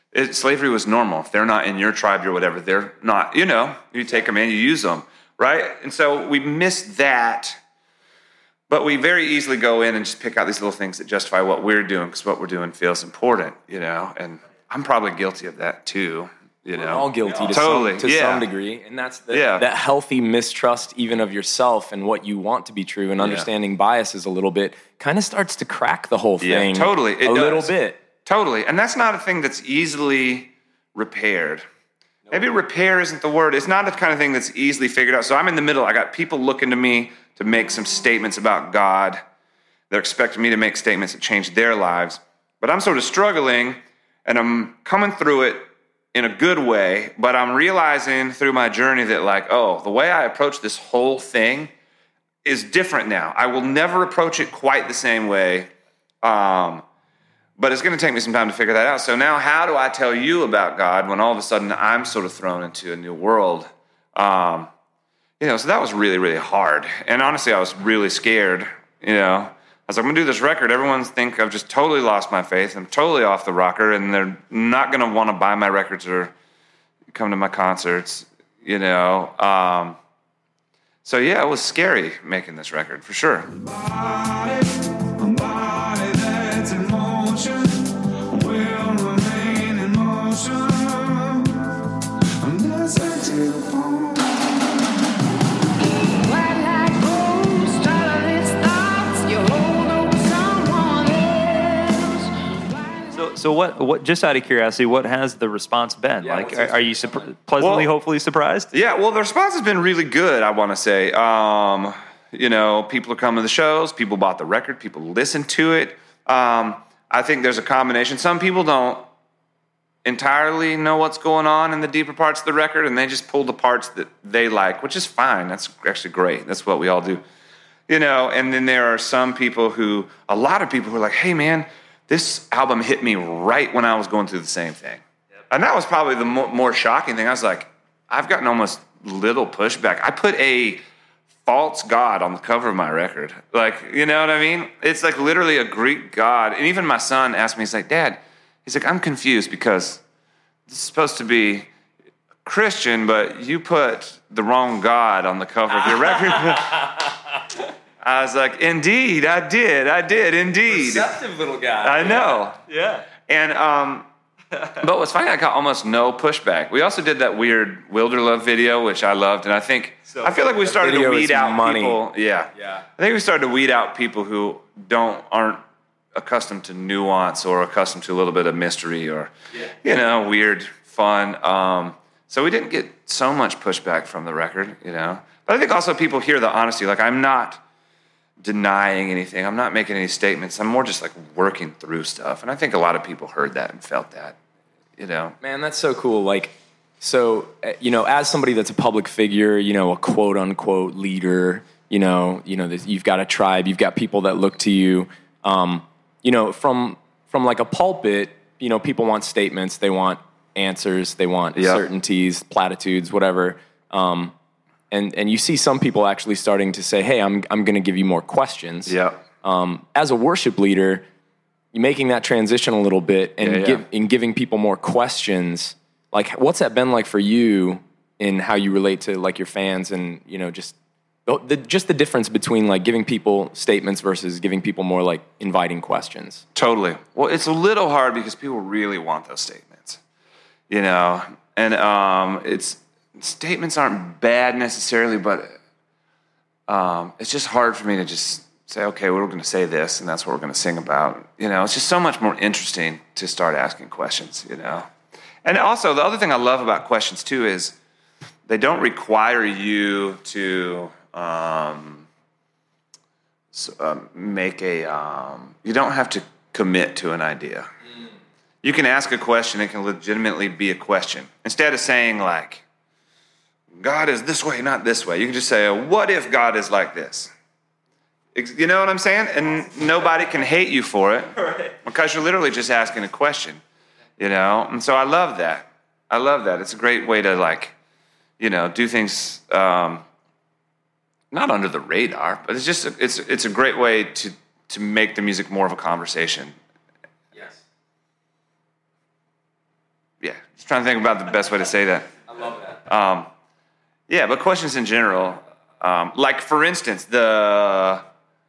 Slavery was normal. If they're not in your tribe or whatever, they're not, you take them in, you use them, right? And so we miss that, but we very easily go in and just pick out these little things that justify what we're doing because what we're doing feels important, and I'm probably guilty of that too.
We're all guilty to some degree. And that's that healthy mistrust even of yourself and what you want to be true and understanding biases a little bit kind of starts to crack the whole thing little bit.
Totally. And that's not a thing that's easily repaired. Maybe repair isn't the word. It's not the kind of thing that's easily figured out. So I'm in the middle. I got people looking to me to make some statements about God. They're expecting me to make statements that change their lives. But I'm sort of struggling, and I'm coming through it in a good way, but I'm realizing through my journey that the way I approach this whole thing is different now. I will never approach it quite the same way, but it's going to take me some time to figure that out. So now how do I tell you about God when all of a sudden I'm sort of thrown into a new world? So that was really, really hard. And honestly, I was really scared, I was like, I'm going to do this record. Everyone think I've just totally lost my faith. I'm totally off the rocker, and they're not going to want to buy my records or come to my concerts, So, it was scary making this record, for sure.
A body that's in motion will remain in motion unless I take a pause.
So what? Just out of curiosity, what has the response been? Are you pleasantly, hopefully surprised?
Yeah. Well, the response has been really good. I want to say, people are coming to the shows. People bought the record. People listen to it. I think there's a combination. Some people don't entirely know what's going on in the deeper parts of the record, and they just pull the parts that they like, which is fine. That's actually great. That's what we all do, And then there are a lot of people who are like, "Hey, man, this album hit me right when I was going through the same thing." Yep. And that was probably the more shocking thing. I was like, I've gotten almost little pushback. I put a false god on the cover of my record. You know what I mean? It's literally a Greek god. And even my son asked me, he's like, "Dad," he's like, "I'm confused because this is supposed to be Christian, but you put the wrong god on the cover of your record." I was like, "Indeed, I did, indeed."
Receptive little guy.
I know.
Yeah.
And, but what's funny, I got almost no pushback. We also did that weird Wilderlove video, which I loved, and I feel like we started to weed out people. Yeah. I think we started to weed out people who aren't accustomed to nuance or accustomed to a little bit of mystery or, weird fun. So we didn't get so much pushback from the record, But I think also people hear the honesty. I'm not denying anything. I'm not making any statements. I'm more just working through stuff. And I think a lot of people heard that and felt that,
Man, that's so cool. As somebody that's a public figure, a quote unquote leader, you've got a tribe, you've got people that look to you, from a pulpit, people want statements, they want answers, they want certainties, platitudes, whatever. And you see some people actually starting to say, "Hey, I'm going to give you more questions."
Yeah.
As a worship leader, you're making that transition a little bit and giving people more questions. What's that been like for you in how you relate to your fans and just the difference between giving people statements versus giving people more inviting questions?
Totally. Well, it's a little hard because people really want those statements, and statements aren't bad necessarily, but it's just hard for me to just say, okay, we're going to say this, and that's what we're going to sing about. It's just so much more interesting to start asking questions, And also, the other thing I love about questions, too, is they don't require you to you don't have to commit to an idea. You can ask a question, it can legitimately be a question. Instead of saying, God is this way, not this way. You can just say, what if God is like this? You know what I'm saying? And nobody can hate you for it because you're literally just asking a question, And so I love that. It's a great way to do things not under the radar, but it's a great way to make the music more of a conversation.
Yes.
Just trying to think about the best way to say that.
I love that.
Yeah, but questions in general, like for instance, the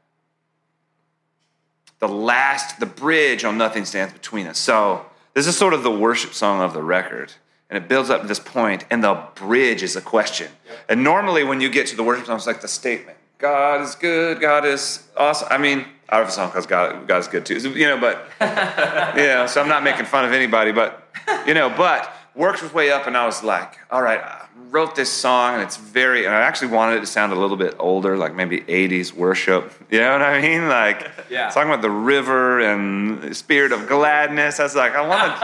bridge on Nothing Stands Between Us. So this is sort of the worship song of the record, and it builds up to this point, and the bridge is a question. Yep. And normally when you get to the worship song, it's like the statement, God is good, God is awesome. I mean, I have a song because God is good too, you know, but, you know, so I'm not making fun of anybody, but, you know, but worked its way up, and I was like, all right, I wrote this song, and and I actually wanted it to sound a little bit older, like maybe 80s worship. You know what I mean? Like, talking about the river and the spirit of gladness. I was like,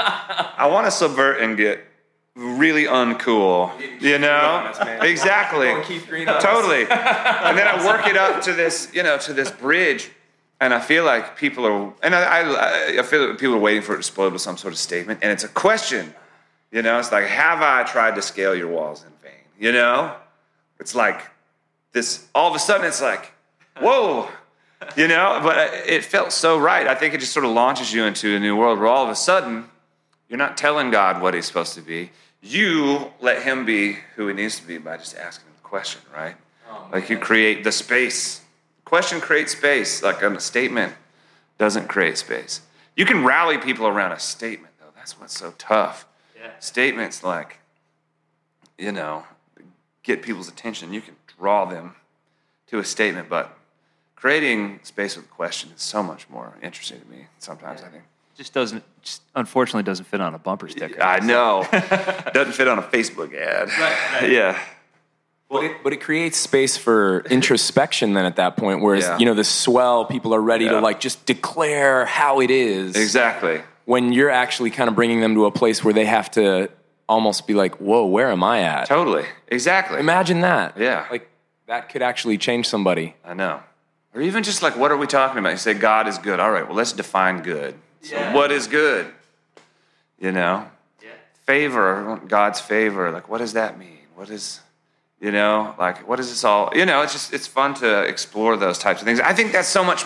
I want to subvert and get really uncool, you know? Exactly. Totally. And then I work it up to this, you know, to this bridge, and I feel like people are, and I feel like people are waiting for it to explode with some sort of statement, and it's a question. You know, it's like, have I tried to scale your walls in vain? You know? It's like this, all of a sudden it's like, whoa, you know? But it felt so right. I think it just sort of launches you into a new world where all of a sudden you're not telling God what he's supposed to be. You let him be who he needs to be by just asking him the question, right? Like you create the space. Question creates space. Like a statement doesn't create space. You can rally people around a statement, though. That's what's so tough. Statements like, you know, get people's attention. You can draw them to a statement, but creating space with a question is so much more interesting to me sometimes, I think.
Just unfortunately doesn't fit on a bumper sticker.
I know. Doesn't fit on a Facebook ad. Right. Yeah.
But it creates space for introspection then at that point, whereas, you know, the swell, people are ready to like just declare how it is.
Exactly.
When you're actually kind of bringing them to a place where they have to almost be like, whoa, where am I at?
Totally. Exactly.
Imagine that.
Yeah.
Like, that could actually change somebody.
I know. Or even just like, what are we talking about? You say God is good. All right, well, let's define good. So what is good? You know? Yeah. Favor, God's favor. Like, what does that mean? What is, you know, like, what is this all? You know, it's fun to explore those types of things. I think that's I'm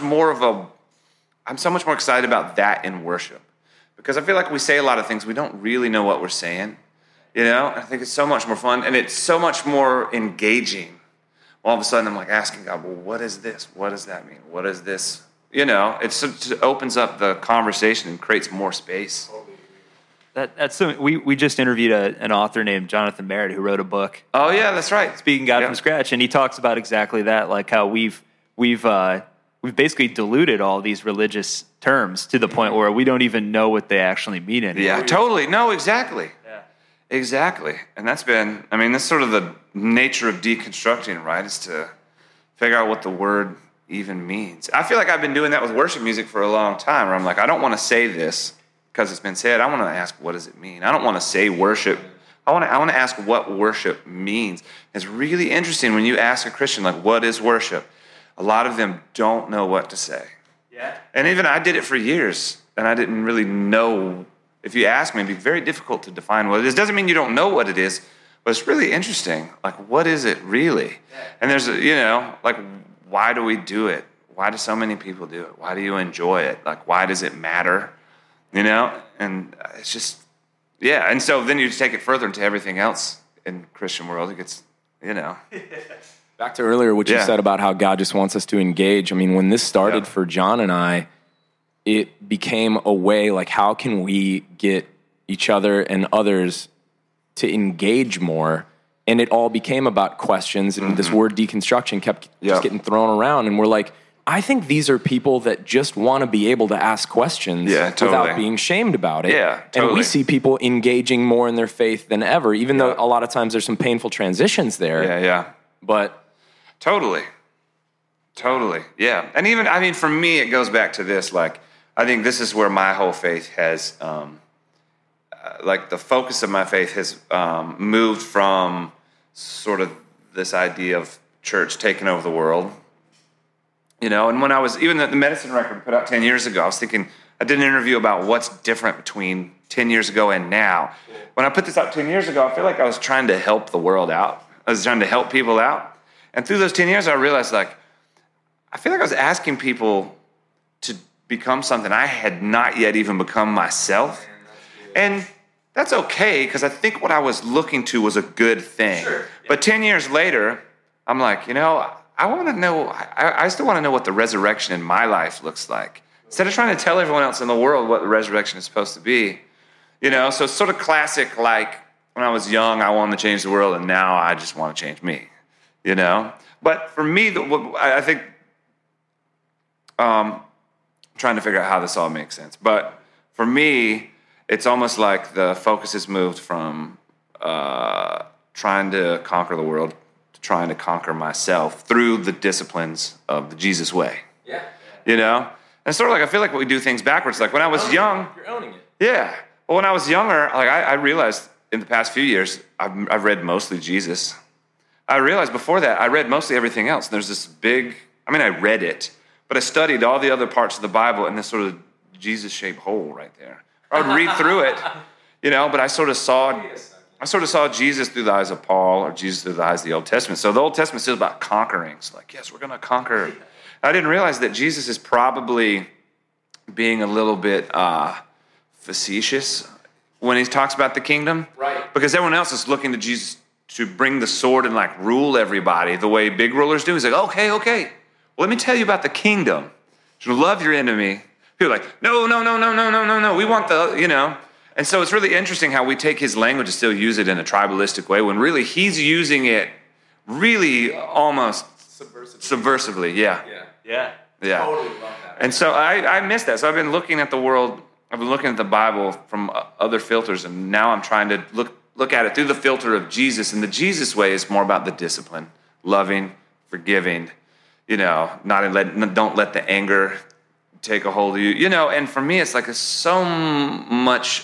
so much more excited about that in worship. Because I feel like we say a lot of things, we don't really know what we're saying. You know, I think it's so much more fun, and it's so much more engaging. All of a sudden, I'm like asking God, well, what is this? What does that mean? What is this? You know, it opens up the conversation and creates more space.
That's so. We just interviewed an author named Jonathan Merritt who wrote a book.
Oh yeah, that's right.
Speaking God from Scratch, and he talks about exactly that, like how we've basically diluted all these religious terms to the point where we don't even know what they actually mean anymore.
Yeah, totally. No, exactly. Yeah. Exactly. And that's sort of the nature of deconstructing, right? Is to figure out what the word even means. I feel like I've been doing that with worship music for a long time, where I'm like, I don't want to say this because it's been said. I want to ask, what does it mean? I don't want to say worship. I want to ask what worship means. It's really interesting when you ask a Christian, like, what is worship? A lot of them don't know what to say. Yeah. And even I did it for years, and I didn't really know. If you ask me, it'd be very difficult to define what it is. Doesn't mean you don't know what it is, but it's really interesting. Like, what is it really? Yeah. And there's, you know, like, why do we do it? Why do so many people do it? Why do you enjoy it? Like, why does it matter? You know? And it's just, yeah. And so then you take it further into everything else in the Christian world. It gets, you know.
Back to earlier, what you said about how God just wants us to engage. I mean, when this started for John and I, it became a way, like, how can we get each other and others to engage more? And it all became about questions, and this word deconstruction kept just getting thrown around. And we're like, I think these are people that just want to be able to ask questions without being shamed about it.
Yeah, totally.
And we see people engaging more in their faith than ever, even though a lot of times there's some painful transitions there.
Yeah.
But
Totally. Yeah. And even, I mean, for me, it goes back to this. Like, I think this is where my whole faith has, like, the focus of my faith has moved from sort of this idea of church taking over the world. You know, and when I was, even the Medicine record put out 10 years ago, I was thinking, I did an interview about what's different between 10 years ago and now. When I put this out 10 years ago, I feel like I was trying to help the world out. I was trying to help people out. And through those 10 years, I realized, like, I feel like I was asking people to become something I had not yet even become myself. And that's okay, because I think what I was looking to was a good thing. Sure. But 10 years later, I'm like, I want to know, I still want to know what the resurrection in my life looks like. Instead of trying to tell everyone else in the world what the resurrection is supposed to be. So it's sort of classic, like when I was young, I wanted to change the world, and now I just want to change me, But for me, I think, trying to figure out how this all makes sense. But for me, it's almost like the focus has moved from trying to conquer the world to trying to conquer myself through the disciplines of the Jesus way. Yeah. And it's sort of like, I feel like we do things backwards. Like when I was young.
You're owning it.
Yeah. Well, when I was younger, like I realized in the past few years, I've read mostly Jesus. I realized before that, I read mostly everything else. And there's this big, I read it, but I studied all the other parts of the Bible in this sort of Jesus-shaped hole right there. I would read through it, but I sort of saw Jesus through the eyes of Paul, or Jesus through the eyes of the Old Testament. So the Old Testament is about conquering. It's like, yes, we're going to conquer. I didn't realize that Jesus is probably being a little bit facetious when he talks about the kingdom. Right. Because everyone else is looking to Jesus to bring the sword and like rule everybody the way big rulers do. He's like, okay. Well, let me tell you about the kingdom. You love your enemy. People are like, no. We want the, And so it's really interesting how we take his language and still use it in a tribalistic way when really he's using it really almost subversively. Yeah. Totally love that. And so I miss that. So I've been looking at the world, I've been looking at the Bible from other filters, and now I'm trying to look at it through the filter of Jesus. And the Jesus way is more about the discipline, loving, forgiving, don't let the anger take a hold of you, and for me, it's like there's so much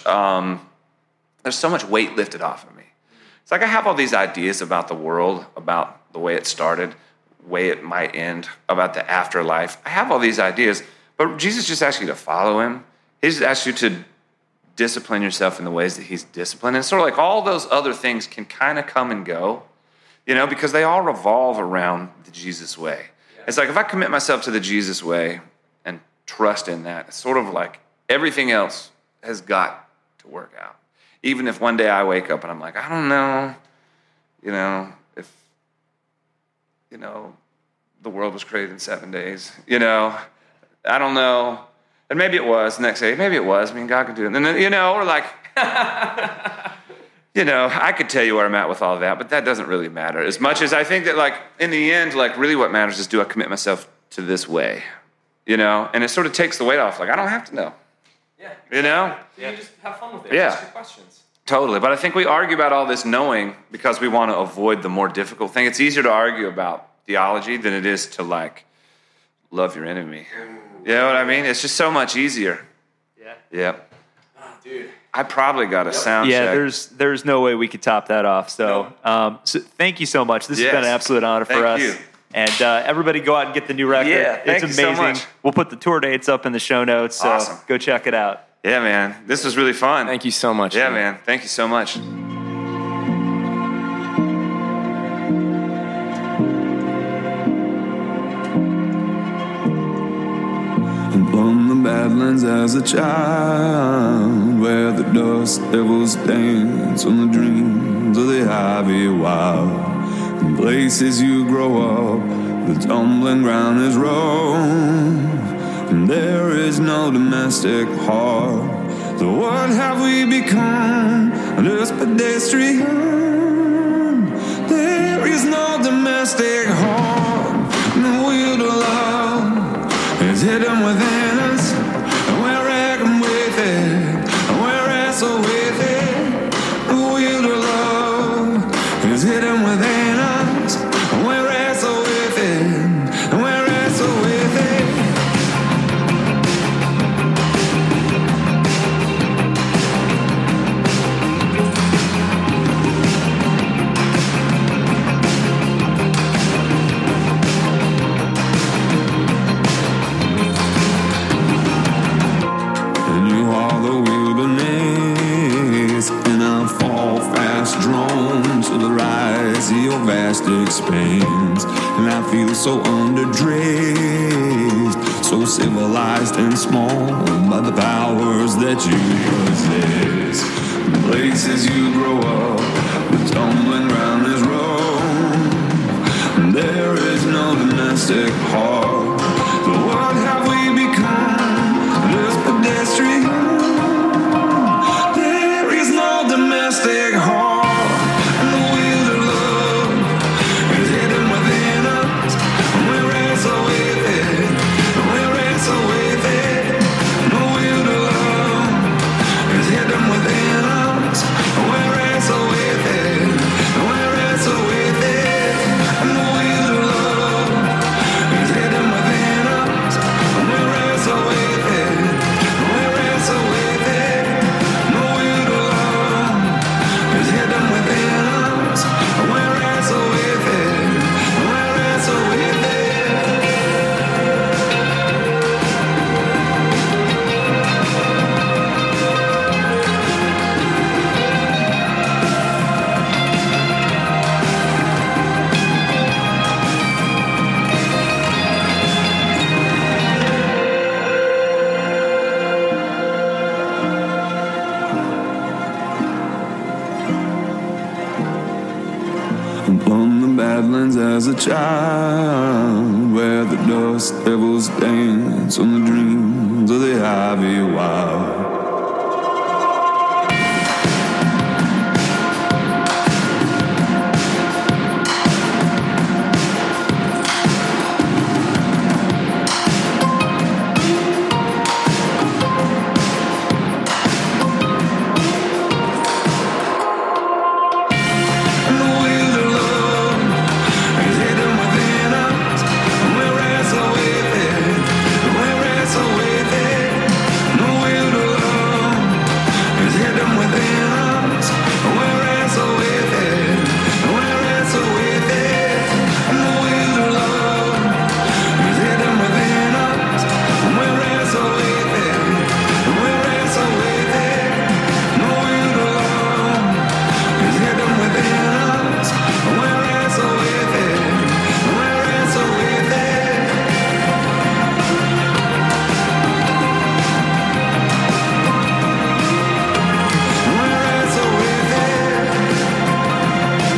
weight lifted off of me. It's like I have all these ideas about the world, about the way it started, way it might end, about the afterlife. I have all these ideas, but Jesus just asks you to follow him. He just asks you to discipline yourself in the ways that he's disciplined. And sort of like all those other things can kind of come and go, because they all revolve around the Jesus way. Yeah. It's like if I commit myself to the Jesus way and trust in that, it's sort of like everything else has got to work out. Even if one day I wake up and I'm like, I don't know, if, the world was created in 7 days, I don't know. And maybe it was. The next day, maybe it was. God could do it. And then, or like, I could tell you where I'm at with all of that, but that doesn't really matter. As much as I think that, like, in the end, like, really what matters is, do I commit myself to this way? And it sort of takes the weight off. Like, I don't have to know. Yeah.
You just have fun with it.
Yeah.
Ask your questions.
Totally. But I think we argue about all this knowing because we want to avoid the more difficult thing. It's easier to argue about theology than it is to, like, love your enemy. You know what I mean? It's just so much easier. Yeah.
Oh, dude.
I probably got a sound check.
Yeah, there's no way we could top that off. So, so thank you so much. This has been an absolute honor for us.
Thank you.
And everybody go out and get the new record.
Yeah, thank
it's
you
amazing.
so much.
We'll put the tour dates up in the show notes. So
awesome.
Go check it out.
Yeah, man. This was really fun.
Thank you so much.
Yeah, man. Thank you so much.
From the Badlands as a child, where the dust devils dance on the dreams of the ivy wild. In places you grow up, the tumbling ground is rough, and there is no domestic heart. So what have we become? Just pedestrian. There is no domestic heart. The wheel of love is hidden within us, and we're reckoned with it, and we're wrestled with it. The wheel of love is hidden within us, and we're wrestled with it, and we're wrestled with it. And you are the wilderness, and I fall fast drawn to the rise of your vast expanse. And I feel so underdressed, so civilized and small by the powers that you possess. places you grow up, the tumbling ground is Rome. There is no domestic heart. So what have we become? Just pedestrians. There is no domestic heart. And the wheel of love is hidden within us. And we wrestle with it. And we wrestle with it. And the wheel of love is hidden within us. And we wrestle with it. And we wrestle with it. And the wheel of love is hidden within us. And we wrestle with it. And we wrestle with it. And the wheel of love is hidden within us. And we wrestle with it. And we wrestle with it. On the Badlands as a child, where the dust devils dance on the dreams of the ivy wild. And the wheel of love is hidden within us. And we wrestle with it. And we wrestle with it. And the wheel of love is hidden within us. And we wrestle with it. And we wrestle with it. And the wheel of love is hidden within us. And we wrestle with it. And we wrestle with it. And the wheel of love is hidden within us. And we wrestle with it. And we wrestle with it. And we wrestle with it.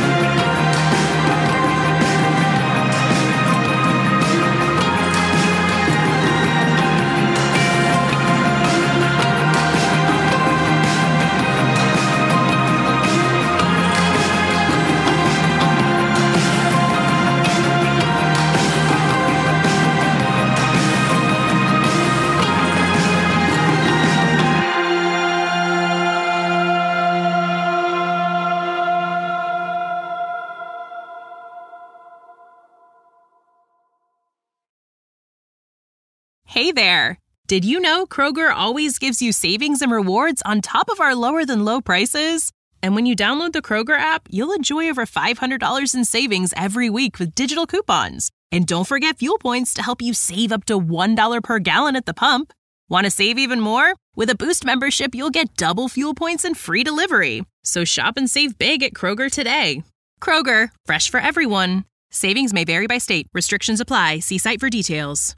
Hey there! Did you know Kroger always gives you savings and rewards on top of our lower-than-low prices? And when you download the Kroger app, you'll enjoy over $500 in savings every week with digital coupons. And don't forget fuel points to help you save up to $1 per gallon at the pump. Want to save even more? With a Boost membership, you'll get double fuel points and free delivery. So shop and save big at Kroger today. Kroger, fresh for everyone. Savings may vary by state. Restrictions apply. See site for details.